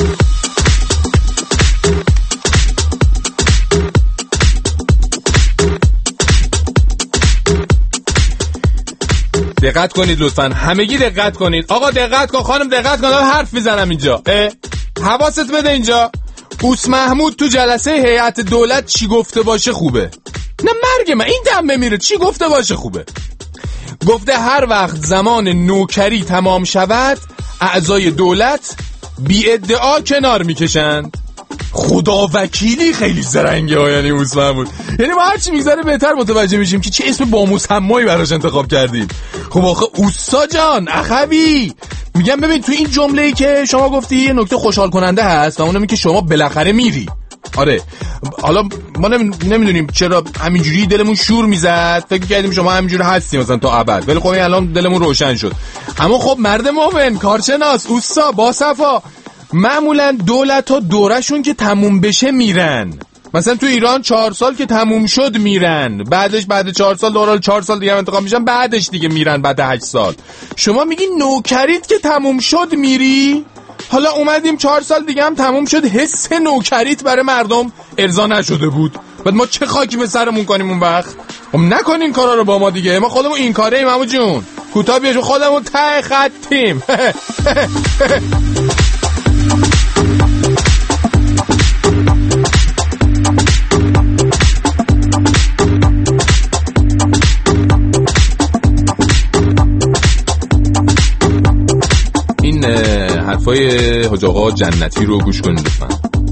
S2: دقت کنید لطفاً، همگی دقت کنید. آقا دقت کن، خانم دقت کن، حرف میزنم اینجا. حواست بده اینجا. اوس محمود تو جلسه هیئت دولت چی گفته باشه خوبه؟ نه مرگ من، این دم بمیره. چی گفته باشه خوبه؟ گفته هر وقت زمان نوکری تمام شود اعضای دولت بی ادعا کنار میکشند. خدا وکیلی خیلی زرنگه ها، یعنی اوس محمود. یعنی ما هرچی میگذره بهتر متوجه میشیم که چه اسم با مسمایی براش انتخاب کردیم. خب آخه اوستا جان اخوی، میگم ببین تو این جمله‌ای که شما گفتی یه نکته خوشحال کننده هست و اونم این که شما بالاخره میری. آره حالا ما نمیدونیم چرا همینجوری دلمون شور میزد، فکر کردیم شما همینجوری هستی مثلا تا ابد، ولی خب الان دلمون روشن شد. اما خب مرد مومن، کارشناس، اوستا، باصفا، معمولا دولت ها دورشون که تموم بشه میرن. مثلا تو ایران چهار سال که تموم شد میرن، بعدش بعد چهار سال دورال چهار سال دیگه انتخاب میشن، بعدش دیگه میرن بعد هشت سال. شما میگی نوکریت که تموم شد میری؟ حالا اومدیم چهار سال دیگه هم تموم شد، حس نوکریت برای مردم ارضا نشده بود، بعد ما چه خاکی به سرمون کنیم اون وقت؟ خب نکنین این کارا رو با ما دیگه، ما خودمون این کاره ایم عمو جون. کوتاه بیاشو خودمون ته خطیم. حرفای حاج آقا جنتی رو گوش کنید لطفاً.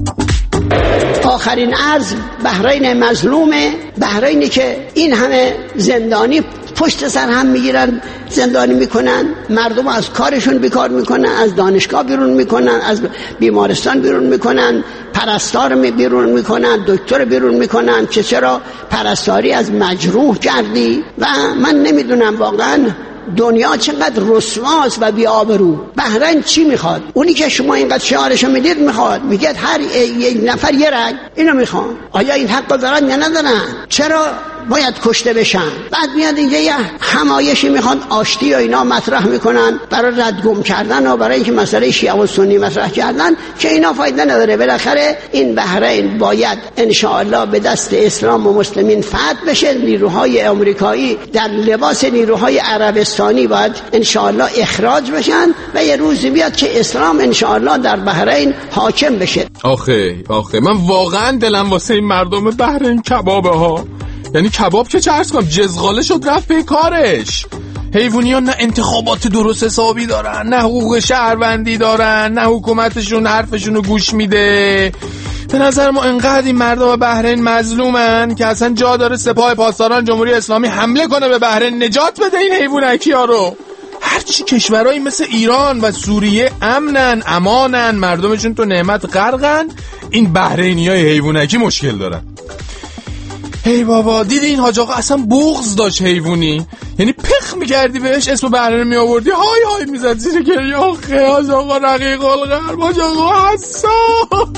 S14: آخرین عرض بحرین مظلومه، بحرینی که این همه زندانی پشت سر هم میگیرن، زندانی میکنن، مردم از کارشون بیکار میکنن، از دانشگاه بیرون میکنن، از بیمارستان بیرون میکنن، پرستار بیرون میکنن، دکتر بیرون میکنن که چرا پرستاری از مجروح کردی. و من نمیدونم واقعا دنیا چقدر رسواست و بی‌آبرو. بحرین چی میخواد؟ اونی که شما اینقدر شعارشو میدید میخواد، میگه هر یک نفر یه رنگ، اینو میخوان. آیا این حق دارن یا ندارن؟ چرا باید کشته بشن؟ بعد میاد اینجا یه حمایشی میخوان آشتی و اینا مطرح میکنن برای ردگم کردن و برای اینکه مسئله شیعه و سنی مطرح کردن که اینا فایده نداره. بالاخره این بحرین باید انشاءالله به دست اسلام و مسلمین فتح بشه. نیروهای آمریکایی در لباس نیروهای عربستانی باید انشاءالله اخراج بشن و یه روزی بیاد که اسلام انشاءالله در بحرین حاکم بشه.
S2: آخه آخه من واقعا دلم واسه این مردم بحرین کبابه ها. یعنی کباب که چه عرض کنم، جزغاله شد رفت به کارش. حیوانی ها نه انتخابات درست حسابی دارن، نه حقوق شهروندی دارن، نه حکومتشون حرفشون رو گوش میده. به نظر ما انقدر این مردم بحرین مظلومن که اصلا جا داره سپاه پاسداران جمهوری اسلامی حمله کنه به بحرین، نجات بده این حیوانکی ها رو. هرچی کشورهایی مثل ایران و سوریه امنن، امانن، مردمشون تو نعمت غرقن، این بحرینی های حیوانکی مشکل دارن. هی بابا دیدی این حاج آقا اصلا بغض داشت حیوانی، یعنی پخ میکردی بهش اسم بحرین می آوردی های های میزد زیر گریه. آخه حاج آقا رقیق القلب، حاج آقا حساس.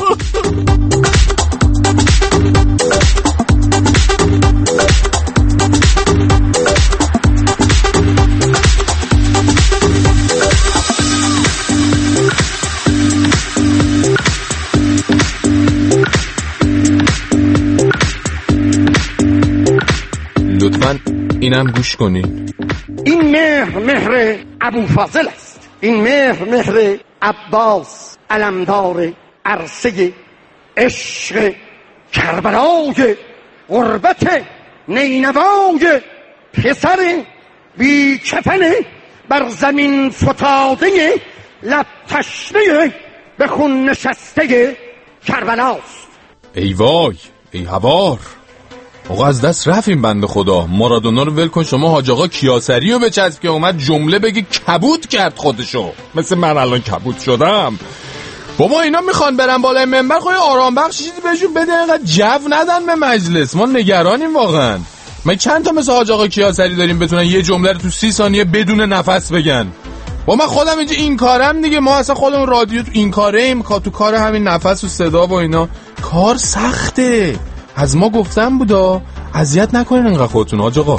S2: لطفاً اینم گوش کنین.
S15: این مهر مهر ابوفاضل است، این مهر مهر عباس علمدار عرصه عشق کربلای غربت نینوای پسر بی کفن بر زمین فتاده لب تشنه به خون نشسته کربلاست.
S2: ای وای، ای هوار، آقا از دست رفتیم بنده خدا. مارادونا رو ول کن، شما حاج آقا کیاسری رو بچسب که اومد جمله بگی کبود کرد خودشو، مثل من الان کبود شدم. بابا اینا میخوان برن بالای منبر، خواهی آرام بخش چیزی بهشون بده، اینقدر جو ندن به مجلس. ما نگرانیم واقعا. ما چند تا مثل حاج آقا کیاسری داریم بتونن یه جمله رو تو سی ثانیه بدون نفس بگن. با من خودم اینجا این کارم دیگه، ما اصلا خودمون رادیو تو این کاره ایم، تو کار همین نفس و صدا و اینا. کار سخته، از ما گفتم بودا اذیت نکنین انقدر خودتون حاج آقا.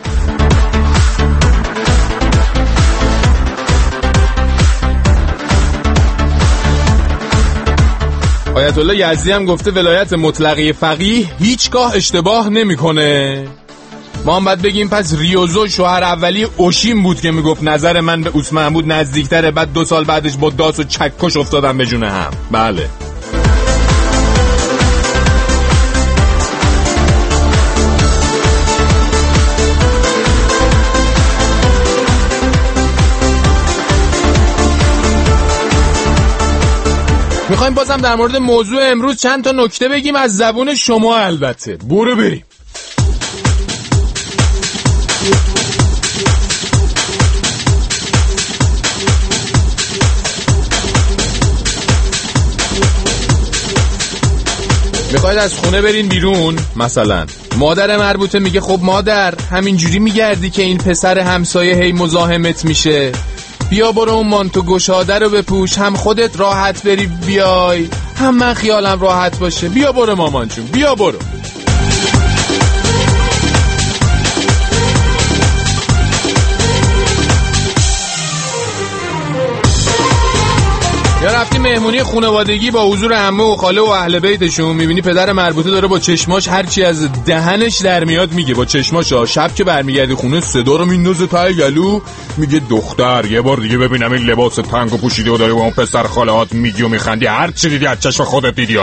S2: آیت الله یزدی هم گفته ولایت مطلقه فقیه هیچگاه اشتباه نمیکنه. ما هم باید بگیم پس ریوزو شوهر اولی اوشین بود که میگفت نظر من به اوس محمود نزدیکتره، بعد دو سال بعدش با داس و چکش افتادن به جون هم. بله میخوایم بازم در مورد موضوع امروز چند تا نکته بگیم از زبون شما. البته برو بریم. میخواید از خونه برین بیرون، مثلا مادر مربوطه میگه خب مادر همینجوری میگردی که این پسر همسایه هی مزاحمت میشه، بیا برو اون مانتو گشاده رو بپوش، هم خودت راحت بری بیای هم من خیالم راحت باشه. بیا برو مامان جون، بیا برو. یا رفتی مهمونی خانوادگی با حضور عمه و خاله و اهل بیتشون، میبینی پدر مربوطه داره با چشماش هرچی از دهنش در میاد میگه، با چشماشا. شب که برمیگردی خونه صدا رو میندازه ته گلو، میگه دختر یه بار دیگه ببینم این لباس تنگو پوشیده و داری با اون پسر خالهات میگی و میخندی، هر چی دیدی از چشم خودت دیدی.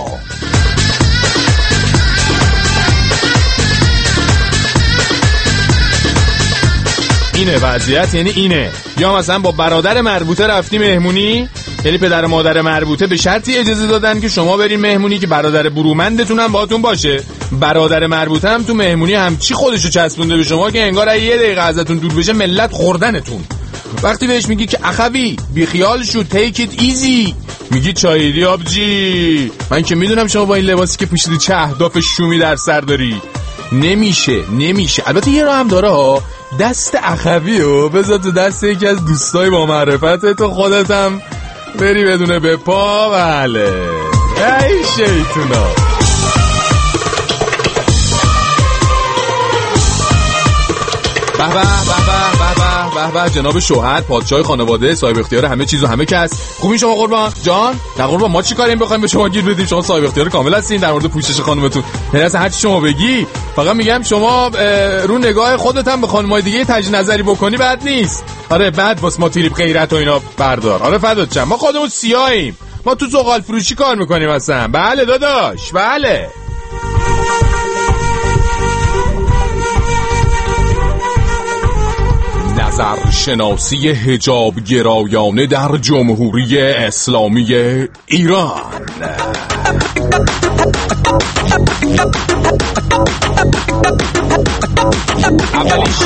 S2: اینه وضعیت، یعنی اینه. یا مثلا با برادر مربوطه رفتی مهمونی، یعنی پدر و مادر مربوطه به شرطی اجازه دادن که شما برین مهمونی که برادر برومندتون هم باهاتون باشه. برادر مربوطه هم تو مهمونی همچی خودشو چسبونده به شما که انگار یه دقیقه ازتون دور بشه ملت خوردنتون. وقتی بهش میگی که اخوی بی خیال شو، تیک ایت ایزی، میگی چایدی آبجی، من که میدونم شما با این لباسی که پوشیدی چه اهداف شومی در سر داری. نمیشه نمیشه. البته یه راه هم داره ها، دست اخویو بذار تو دست یکی از دوستای با معرفت تو، خودت هم بری بدونه به پا. بله ای شیطونا. به به به به به به جناب شوهر، پادشاه خانواده، صاحب اختیار همه چیز و همه کس. خوبین شما قربان جان؟ نه قربان، ما چی کاریم بخوایم به شما گیر بدیم؟ شما صاحب اختیار کامل هستین در مورد پوشش خانومتون. نه اصلا هر چی شما بگی. فقط میگم شما رو نگاه خودت هم به خانمای دیگه تجدید نظری بکنی بد نیست. آره بعد واسه ما تریپ غیرت و اینا بردار. آره فدات شم، ما خودمون سیاهیم، ما تو زغال فروشی کار میکنیم اصلا. بله داداش بله. نظرشناسی حجاب گرایانه در جمهوری اسلامی ایران. اولیش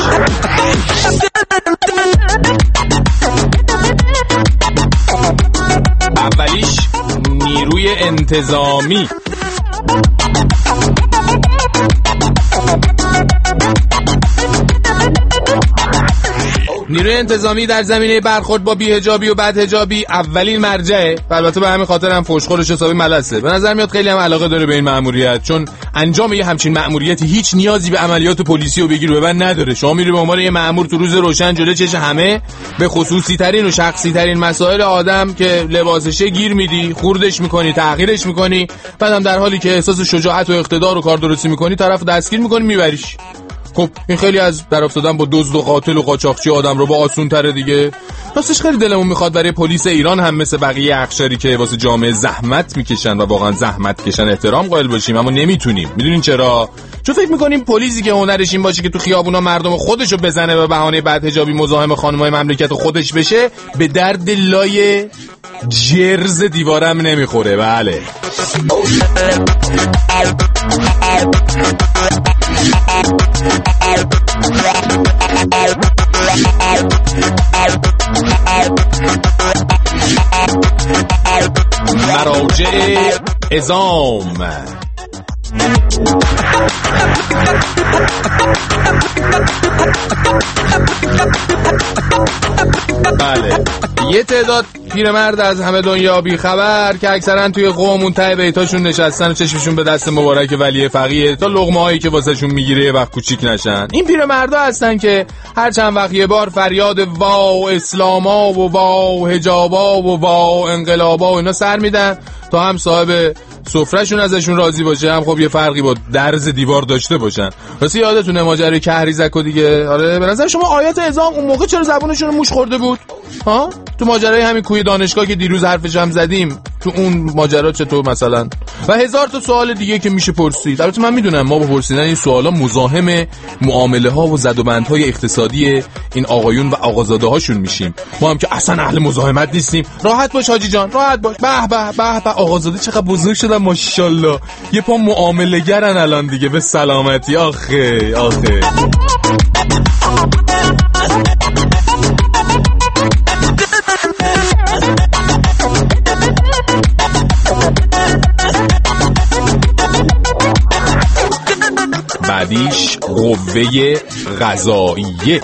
S2: اولیش نیروی انتظامی. نیروی انتظامی در زمینه برخورد با بی‌حجابی و بدحجابی اولین مرجعه. البته به همین خاطر هم فوشخورش حسابی ملسه. به نظر میاد خیلی هم علاقه داره به این مأموریت، چون انجام یه همچین مأموریتی هیچ نیازی به عملیات پلیسی و بگیر و ببند نداره. شما میری به عنوان یه مأمور تو روز روشن جلوی چش همه به خصوصی ترین و شخصی ترین مسائل آدم که لباسشه گیر میدی، خوردش میکنی، تحقیرش میکنی، بعدم در حالی که احساس شجاعت و اقتدار و کار درستی میکنی طرف دستگیر میکنی میبریش. خب این خیلی از در افتادن با دزد و قاتل و قاچاقچی آدم رو با آسون تره دیگه. راستش خیلی دلمون میخواد برای پلیس ایران هم مثل بقیه اقشاری که واسه جامعه زحمت میکشن و واقعا زحمت کشن احترام قائل باشیم، اما نمیتونیم. میدونین چرا؟ چون فکر میکنیم پلیسی که هنرش این باشه که تو خیابونا مردم خودشو بزنه به بهانه بدحجابی مزاحم خانمای مملکت خودش بشه، به درد لای جرز دیوارم نمیخوره. بله مراجع عظام. بله یه تعداد پیرمرد از همه دنیا بی خبر که اکثرا توی قومون ته بیتاشون نشستن و چشمشون به دست مبارک ولی فقیه تا لقمه هایی که واسه شون میگیره یه وقت کوچیک نشن. این پیرمردا هستن که هر چند وقت یه بار فریاد وا اسلاما و وا حجابا و وا انقلابا و اینا سر میدن تا هم صاحب سفرهشون ازشون راضی باشه، هم خب یه فرقی با درز دیوار داشته باشن. واسه یادتونه ماجرای کهریزک و دیگه؟ آره به نظر شما آیات اعظام اون موقع چرا زبونشون رو موش خورده بود؟ ها تو ماجرای همین کوی دانشگاه که دیروز حرفش هم زدیم، تو اون ماجرا چطور مثلا؟ و هزار تا سوال دیگه که میشه پرسید. البته من میدونم ما با پرسیدن این سوالا مزاحم معامله ها و زد و بندهای اقتصادی این آقایون و آقازاده هاشون میشیم. ما هم که اصلا اهل مزاحمت نیستیم. راحت باش حاجی جان، راحت باش. به به به به آقازاده چقدر بزرگ شدن ماشاءالله. یه پا معامله گرن الان دیگه. به سلامتی. آخه آخه بعدیش قوه قضاییه.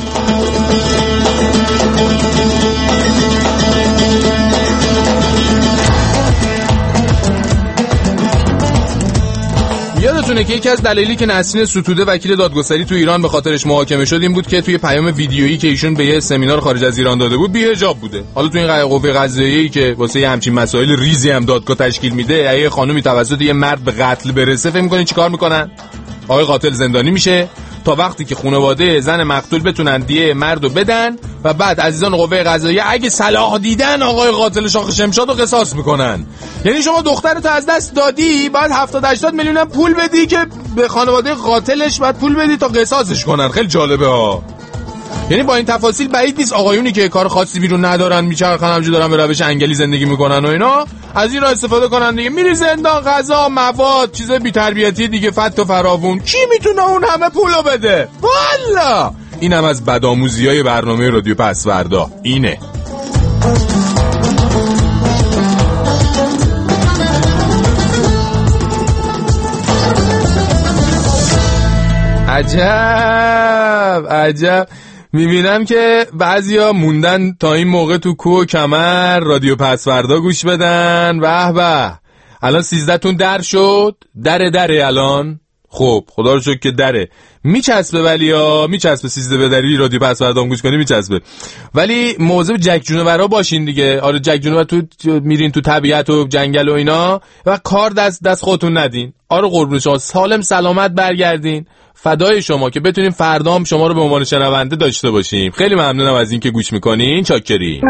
S2: یادتونه که یکی از دلایلی که نسرین ستوده وکیل دادگستری تو ایران به خاطرش محاکمه شد این بود که توی پیام ویدیویی که ایشون به یه سمینار خارج از ایران داده بود بی‌حجاب بوده. حالا تو این قوه قضاییه‌ای که واسه یه همچین مسائل ریزی هم دادگاه تشکیل میده، اگه خانومی توسط یه مرد به قتل برسه فکر می‌کنین چیکار میکنن؟ آقای قاتل زندانی میشه تا وقتی که خانواده زن مقتول بتونن دیه مردو بدن و بعد عزیزان قوه قضاییه اگه صلاح دیدن آقای قاتل شاخ شمشاد رو قصاص میکنن. یعنی شما دخترتو از دست دادی، بعد هفتاد هشتاد میلیون هم پول بدی که به خانواده قاتلش بعد پول بدی تا قصاصش کنن. خیلی جالبه ها. یعنی با این تفاصیل بعید نیست آقایونی که کار خاصی بیرون ندارن میچرخن همجوری دارن به روش انگلی زندگی میکنن و اینا از این راه استفاده کنن دیگه. میری زندان، غذا، مواد، چیز بی تربیتی دیگه فت و فراوون. کی میتونه اون همه پولو بده؟ والا اینم از بدآموزیای برنامه رادیو پسوردا اینه. عجب عجب. میبینم که بعضیا موندن تا این موقع تو کوه و کمر رادیو پسوردا گوش بدن. به به الان سیزده تون در شد. دره دره الان. خب خدا رو شکر که دره. میچسبه ولی ها میچسبه سیزده بدری رادیو پسوردا گوش کنی میچسبه. ولی مواظب جک جونورا باشین دیگه. آره جک جونور تو میرین تو طبیعت و جنگل و اینا و کار دست دست خودتون ندین. آره قربون شما سالم سلامت برگردین. فدای شما که بتونیم فردا هم شما رو به عنوان شنونده داشته باشیم. خیلی ممنونم از این که گوش میکنین. چاکری.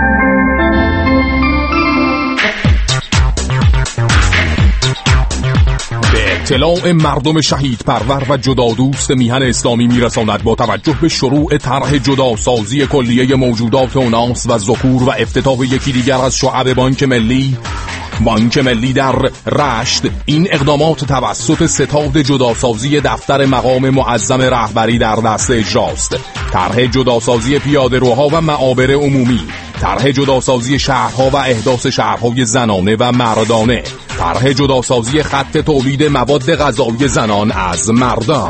S2: به اطلاع مردم شهید پرور و جدا دوست میهن اسلامی میرساند با توجه به شروع طرح جدا سازی کلیه موجودات اوناس و ذکور و افتتاح یکی دیگر از شعب بانک ملی بانک ملی در رشت، این اقدامات توسط ستاد جداسازی دفتر مقام معظم رهبری در دست اجراست. طرح جداسازی پیاده‌روها و معابر عمومی، طرح جداسازی شهرها و احداث شهرهای زنانه و مردانه، طرح جداسازی خط تولید مواد غذایی زنان از مردان.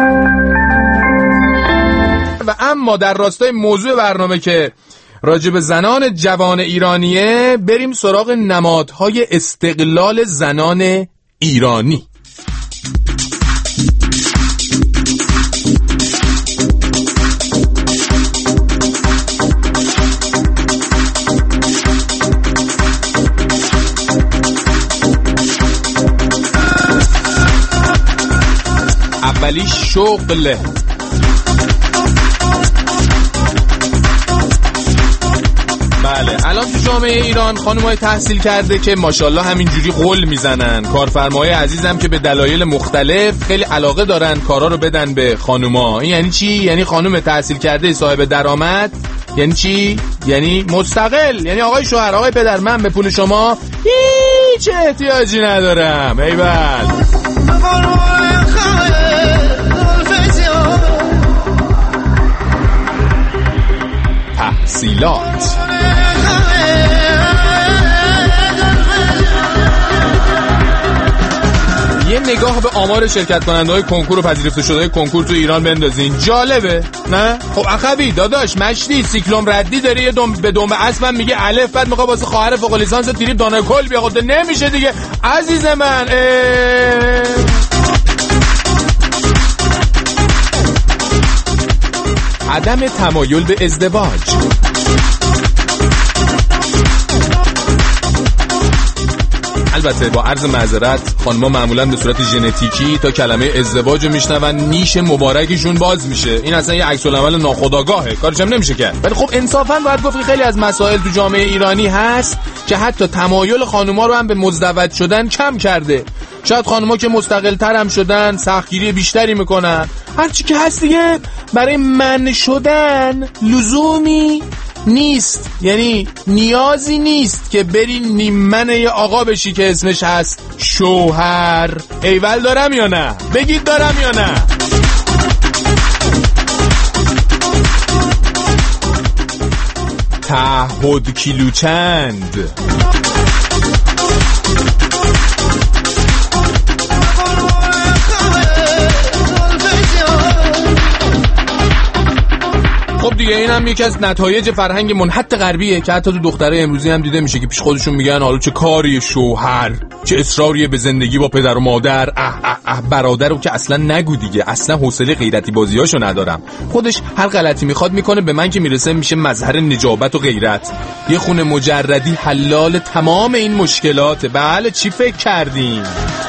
S2: و اما در راستای موضوع برنامه که راجب زنان جوان ایرانیه، بریم سراغ نمادهای استقلال زنان ایرانی. اولی شغل. بله الان تو جامعه ایران خانم‌های تحصیل کرده که ماشاءالله همینجوری قول میزنن، کارفرماهای عزیزم که به دلایل مختلف خیلی علاقه دارن کارا رو بدن به خانوما. این یعنی چی؟ یعنی خانم تحصیل کرده صاحب درآمد. یعنی چی؟ یعنی مستقل. یعنی آقای شوهر، آقای پدر، من به پول شما هیچ احتیاجی ندارم. ایول تحصیلات. یه نگاه به آمار شرکت کننده های کنکور و پذیرفته شده های کنکور تو ایران بندازین. جالبه نه؟ خب اخوی داداش مشتی سیکلوم ردی داری، یه دم به دم اسبم میگه الف، بعد میخواد واسه خواهر فوق لیسانس تریپ دانه کل بیا. خود نمیشه دیگه عزیز من. عدم تمایل به ازدواج. البته با عرض معذرت خانم‌ها معمولاً به صورت ژنتیکی تا کلمه ازدواج رو میشنون نیش مبارکشون باز میشه. این اصلا یه عکس العمل ناخودآگاهه، کارش هم نمیشه کرد. ولی خب انصافاً باید گفت خیلی از مسائل تو جامعه ایرانی هست که حتی تمایل خانم‌ها رو هم به مزدوج شدن کم کرده. شاید خانم‌ها که مستقل‌تر هم شدن سختگیری بیشتری میکنن. هرچی که هست دیگه برای من شدن لزومی نیست، یعنی نیازی نیست که بری نیممن یه آقا بشی که اسمش هست شوهر. ایول دارم یا نه؟ بگید دارم یا نه؟ تعهد کیلو چند. خب دیگه این هم یکی از نتایج فرهنگ منحط غربیه که حتی تو دختره امروزی هم دیده میشه که پیش خودشون میگن حالا چه کاری شوهر، چه اصراریه به زندگی با پدر و مادر. اه اه اه برادر رو که اصلا نگو دیگه، اصلا حوصله غیرتی بازیاشو ندارم. خودش هر غلطی میخواد میکنه، به من که میرسه میشه مظهر نجابت و غیرت. یه خونه مجردی حلال تمام این مشکلاته. بله چی فکر کردین؟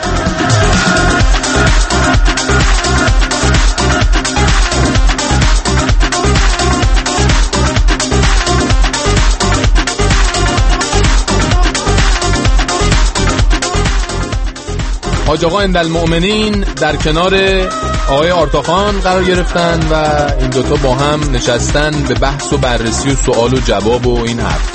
S2: حاج آقا اندالمؤمنین در کنار آقای آرتاخان قرار گرفتن و این دوتا با هم نشستن به بحث و بررسی و سوال و جواب و این حرفا.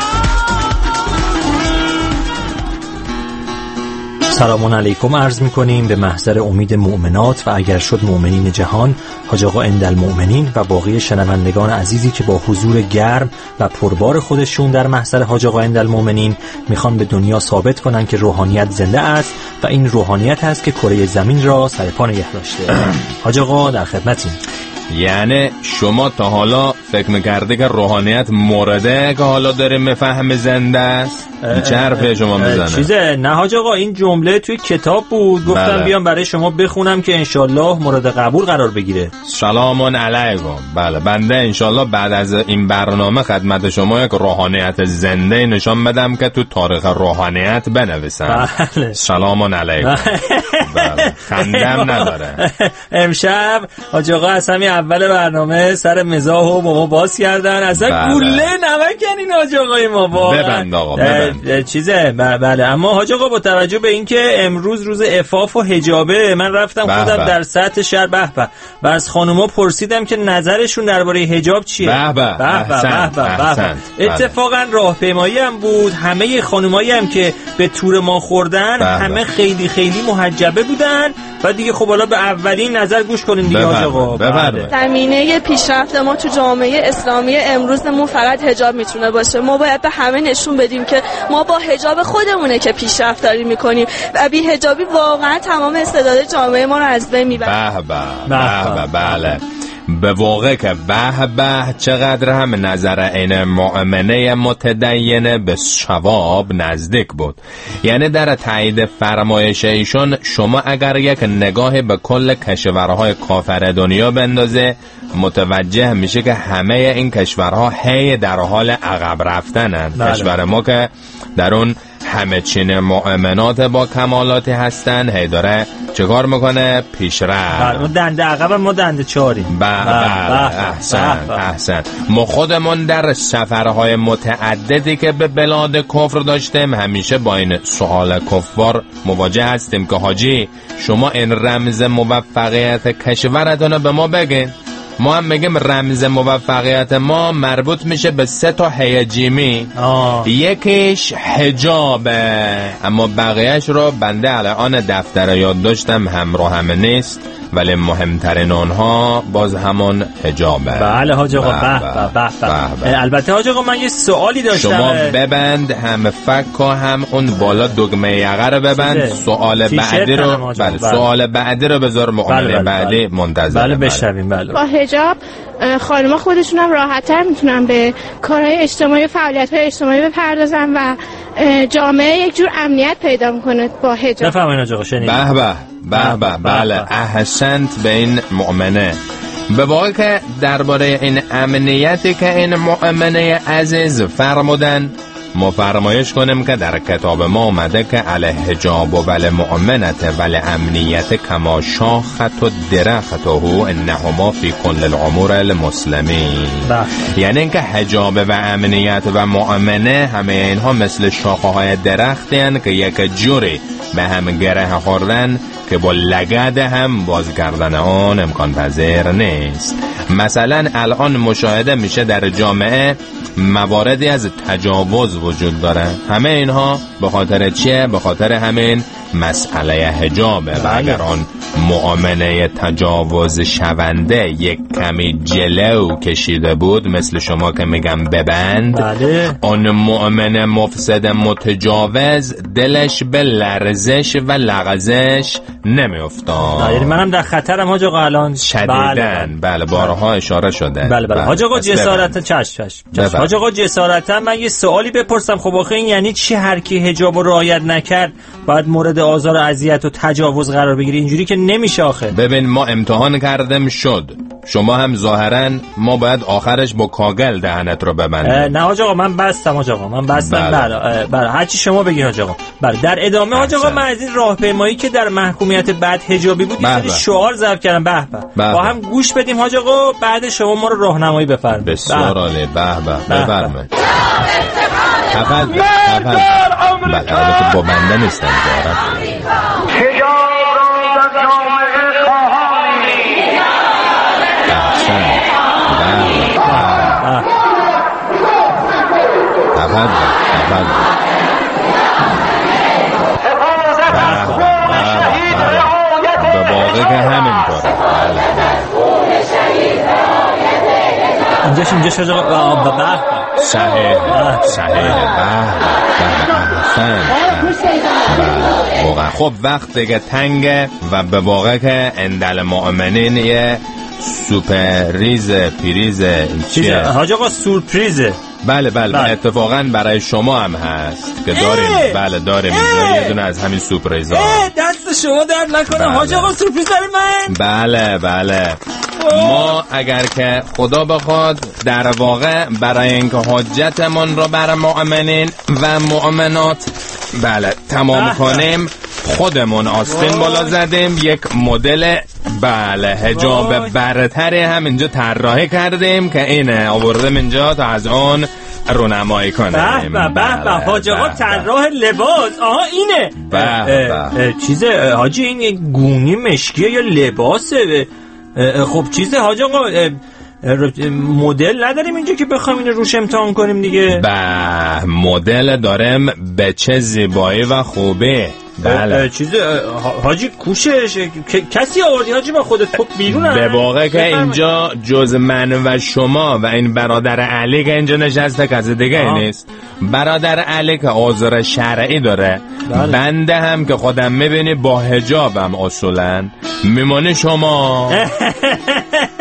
S16: سلام علیکم عرض می‌کنیم به محضر امید مؤمنات و اگر شد مؤمنین جهان، حاج آقا اندالمؤمنین و باقی شنوندگان عزیزی که با حضور گرم و پربار خودشون در محضر حاج آقا اندالمؤمنین میخوان به دنیا ثابت کنن که روحانیت زنده است و این روحانیت هست که کره زمین را سر پا نگه داشته. حاج آقا در خدمتیم.
S9: یعنی شما تا حالا فکر میکرده که روحانیت مرده که حالا داره مفهم زنده است؟ این چه حرفه شما میزنه؟
S16: چیزه نه حاج آقا، این جمله توی کتاب بود، گفتم بله. بیام برای شما بخونم که انشالله مورد قبول قرار بگیره.
S9: سلام علیکم. بله بنده انشالله بعد از این برنامه خدمت شما یک روحانیت زنده نشان بدم که تو تاریخ روحانیت بنویسم. بله. سلام علیکم. بله خندم نداره.
S16: امشب حاج آقا از همین اول برنامه سر مزاح و با ما باز کردن، اصلا بله. گوله نمکنین حاج آقای ما با
S9: ببند آقا ببند.
S16: چیزه بله. اما حاج آقا با توجه به اینکه امروز روز عفاف و حجابه، من رفتم بح خودم بح. در سطح شهر به به و از خانوما پرسیدم که نظرشون درباره حجاب چیه.
S9: به به به
S16: به اتفاقا راهپیمایی هم بود، همه خانومایی هم که به تور ما خوردن بح همه بح. خیلی خیلی محجبه بودن و دیگه خب حالا به اولین نظر گوش کنین دیگه حاج آقا.
S17: زمینه پیشرفت ما تو جامعه اسلامی امروزمون فقط حجاب میتونه باشه. ما باید به همه نشون بدیم که ما با حجاب خودمونه که پیشرفت داریم میکنیم و بی حجابی واقعا تمام استعداد جامعه ما رو از بین میبره.
S9: به به بله به واقع که به به چقدر هم نظر این مؤمنه متدینه به ثواب نزدیک بود. یعنی در تایید فرمایش ایشون شما اگر یک نگاه به کل کشورهای کافر دنیا بندازه متوجه میشه که همه این کشورها هی در حال عقب رفتنن. بله. کشور ما که در اون
S2: همه چین مؤمنات با کمالاتی هستن، هی داره چه کار میکنه؟ پیشرفت.
S16: ما دنده عقب، ما دنده چاریم.
S2: بله احسن احسن. ما خودمون در سفرهای متعددی که به بلاد کفر داشتیم همیشه با این سوال کفار مواجه هستیم که حاجی شما این رمز موفقیت کشورتون به ما بگین. ما هم میگیم رمز موفقیت ما مربوط میشه به سه تا هیجیمی. یکیش حجابه، اما بقیهش رو بنده الان دفتر یاد داشتم همراه همه نیست، ولی مهمترین اونها باز همون حجابه.
S16: بله حاج آقا. به به به. البته حاج آقا من یه سوالی داشتم.
S2: شما ببند هم فک و هم اون بالا دگمه یقه رو ببند. سوال بعدی رو بله سوال بعدی رو بذار مؤمنه بعدی منتظر.
S16: بله بشنویم. بله.
S18: با حجاب خانم‌ها خودشون هم راحت‌تر میتونن به کارهای اجتماعی و فعالیت‌های اجتماعی بپردازن و جامعه یک جور امنیت پیدا میکنه با حجاب.
S16: بفرمایید حاج آقا. شنید.
S2: به به به به. بله احسنت به این مؤمنه. به واقع که درباره این امنیتی که این مؤمنه عزیز فرمودن ما فرمایش کنیم که در کتاب ما اومده که علی حجاب و ولی مؤمنت ولی امنیت کما شاخت و درخت و انهما فی کل الامور المسلمین. یعنی اینکه حجاب و امنیت و مؤمنه همه اینها مثل شاخه های درختی هستند که یک جوری به هم گره خوردن که با لگد هم باز کردن آن امکان پذیر نیست. مثلا الان مشاهده میشه در جامعه مواردی از تجاوز وجود داره. همه اینها به خاطر چیه؟ به خاطر همین مسئله حجابه. و اگر آن مؤمنه تجاوز شونده یک کمی جلو کشیده بود مثل شما که میگم ببند،
S16: بله.
S2: آن مؤمن مفسد متجاوز دلش به لرزش و لغزش نمیافتاد.
S16: یعنی منم در خطرم حاج آقا الان
S2: شدیدن. بله, بله بارها اشاره شده.
S16: بله بله حاج آقا جسارتا چش چش حاج آقا جسارتا من یه سوالی بپرسم. خب آخه این یعنی چی هر کی حجاب رو رعایت نکرد باید مورد آزار و اذیت و تجاوز قرار بگیره؟ اینجوری که نمیشه آخه.
S2: ببین ما امتحان کردم شد، شما هم ظاهرا ما باید آخرش با کاغل دهنت رو ببندیم.
S16: نه حاج آقا من بستم حاج آقا من بستم. بله بله هر چی شما بگین حاج آقا. بله در ادامه حاج آقا من از این راهپیمایی که در محکومیت بعد حجابی بود یه سری شعار ضرب کردم. به به با هم گوش بدیم حاج آقا، بعد شما ما رو راهنمایی بفرمایید.
S2: بسیار عالی. به به بفرمایید. حفظ حفظ بله البته با بنده نیستم ظاهرا.
S8: حجاب را در جامعه خواهانی
S2: احسن. حفظ حفظ به واقع که همینطوره.
S16: اینجاش اینجاش حاج آقا. به
S2: صحیح صحیح. واقعا خب وقت دیگه تنگه و به واقع که اندل مؤمنین یه سوپریز پریز چیه؟
S16: حاج آقا سورپریزه.
S2: بله بله, بله. اتفاقا برای شما هم هست که داریم. بله داریم اینجا یه دونه از همین سورپریزها.
S16: دست شما درد نکنه حاج آقا. سورپریز برای من.
S2: بله بله ما اگر که خدا بخواد در واقع برای اینکه حجتمون رو برای مؤمنین و مؤمنات بله تمام کنیم خودمون آستین بالا زدیم، یک مدل بله حجاب برتری هم اینجا طراحی کردیم که اینه آوردیم اینجا تا از اون رونمایی کنیم.
S16: به به به به حاج آقا طراح لباس. آها اینه.
S2: به به
S16: چیزه حاجی این گونی مشکیه یا لباسه؟ خب چیزه حاج آقا مدل نداریم اینجا که بخوایم اینو روش امتحان کنیم دیگه؟
S2: به مدل دارم به چه زیبایی و خوبه. بله
S16: چیز حاجی کوشش کسی آوردی حاجی با خودت تو بیرون؟
S2: به واقع که اینجا جز من و شما و این برادر علی که اینجا نشسته کسی دیگه نیست. برادر علی که عذر شرعی داره. بله. بنده هم که خودم میبینی با حجابم اصولا میمونه شما.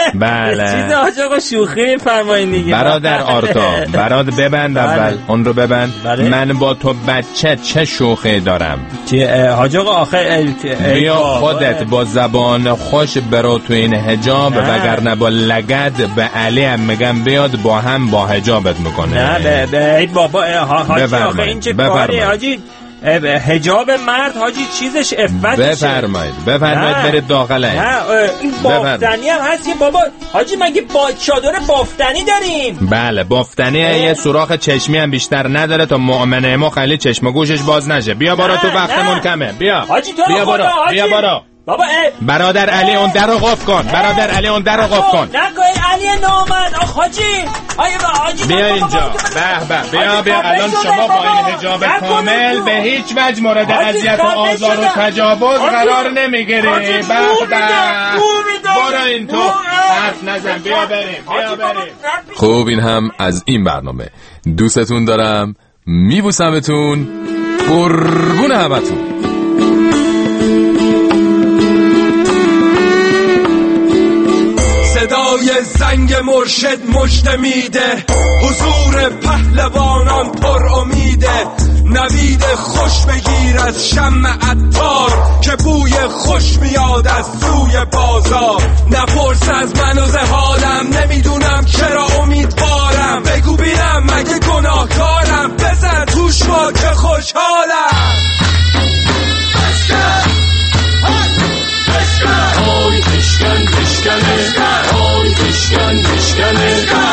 S2: بله.
S16: چیز حاج آقا شوخی می‌فرمایید دیگه.
S2: برادر آرتا، برادر ببند اول. اون رو ببند. من با تو بچه چه شوخی دارم؟
S16: چی حاج آقا آخه
S2: بیا خودت با زبان خوش برو تو این حجاب، وگرنه با لگد به علی هم میگم بیاد با هم با حجابت میکنه.
S16: نه به به بابا حاجی آخه این چه کاری حاجی؟ حجاب مرد حاجی چیزش عفتشه.
S2: بفرمایید بفرمایید برید داخل.
S16: نه این بافتنی هم هست که بابا حاجی مگه با چادر بافتنی داریم؟
S2: بله بافتنی یه سوراخ چشمی هم بیشتر نداره تا مؤمنه ما خیلی چشم و گوشش باز نشه. بیا برو تو وقتمون کمه. بیا
S16: حاجی تو
S2: بیا برو بیا برو
S16: بابا
S2: برادر علی اون در رو قفل کن. برادر علی اون در رو قفل کن.
S16: نگو علی نامرد. آخ حاجی آیه حاجی
S2: بیا اینجا. به به بیا بیا الان شما با این حجاب کامل به هیچ وجه مورد اذیت و آزار و تجاوز قرار نمیگیری. به به برو این تو حرف نزن. بیا بریم بیا بریم.
S3: خوب این هم از این برنامه. دوستتون دارم، میبوسمتون، قربون همتون.
S1: صدای زنگ مرشد مژده میده، حضور پهلوانان پر امیده. نوید خوش بگیر از شمع عطار که بوی خوش میاد از سوی بازار. نپرس از من و حالم، نمیدونم چرا امیدوارم. بگو بینم مگه گناهکارم، بزن توش با که خوشحالم. های بشکن بشکنه، های بشکن بشکنه.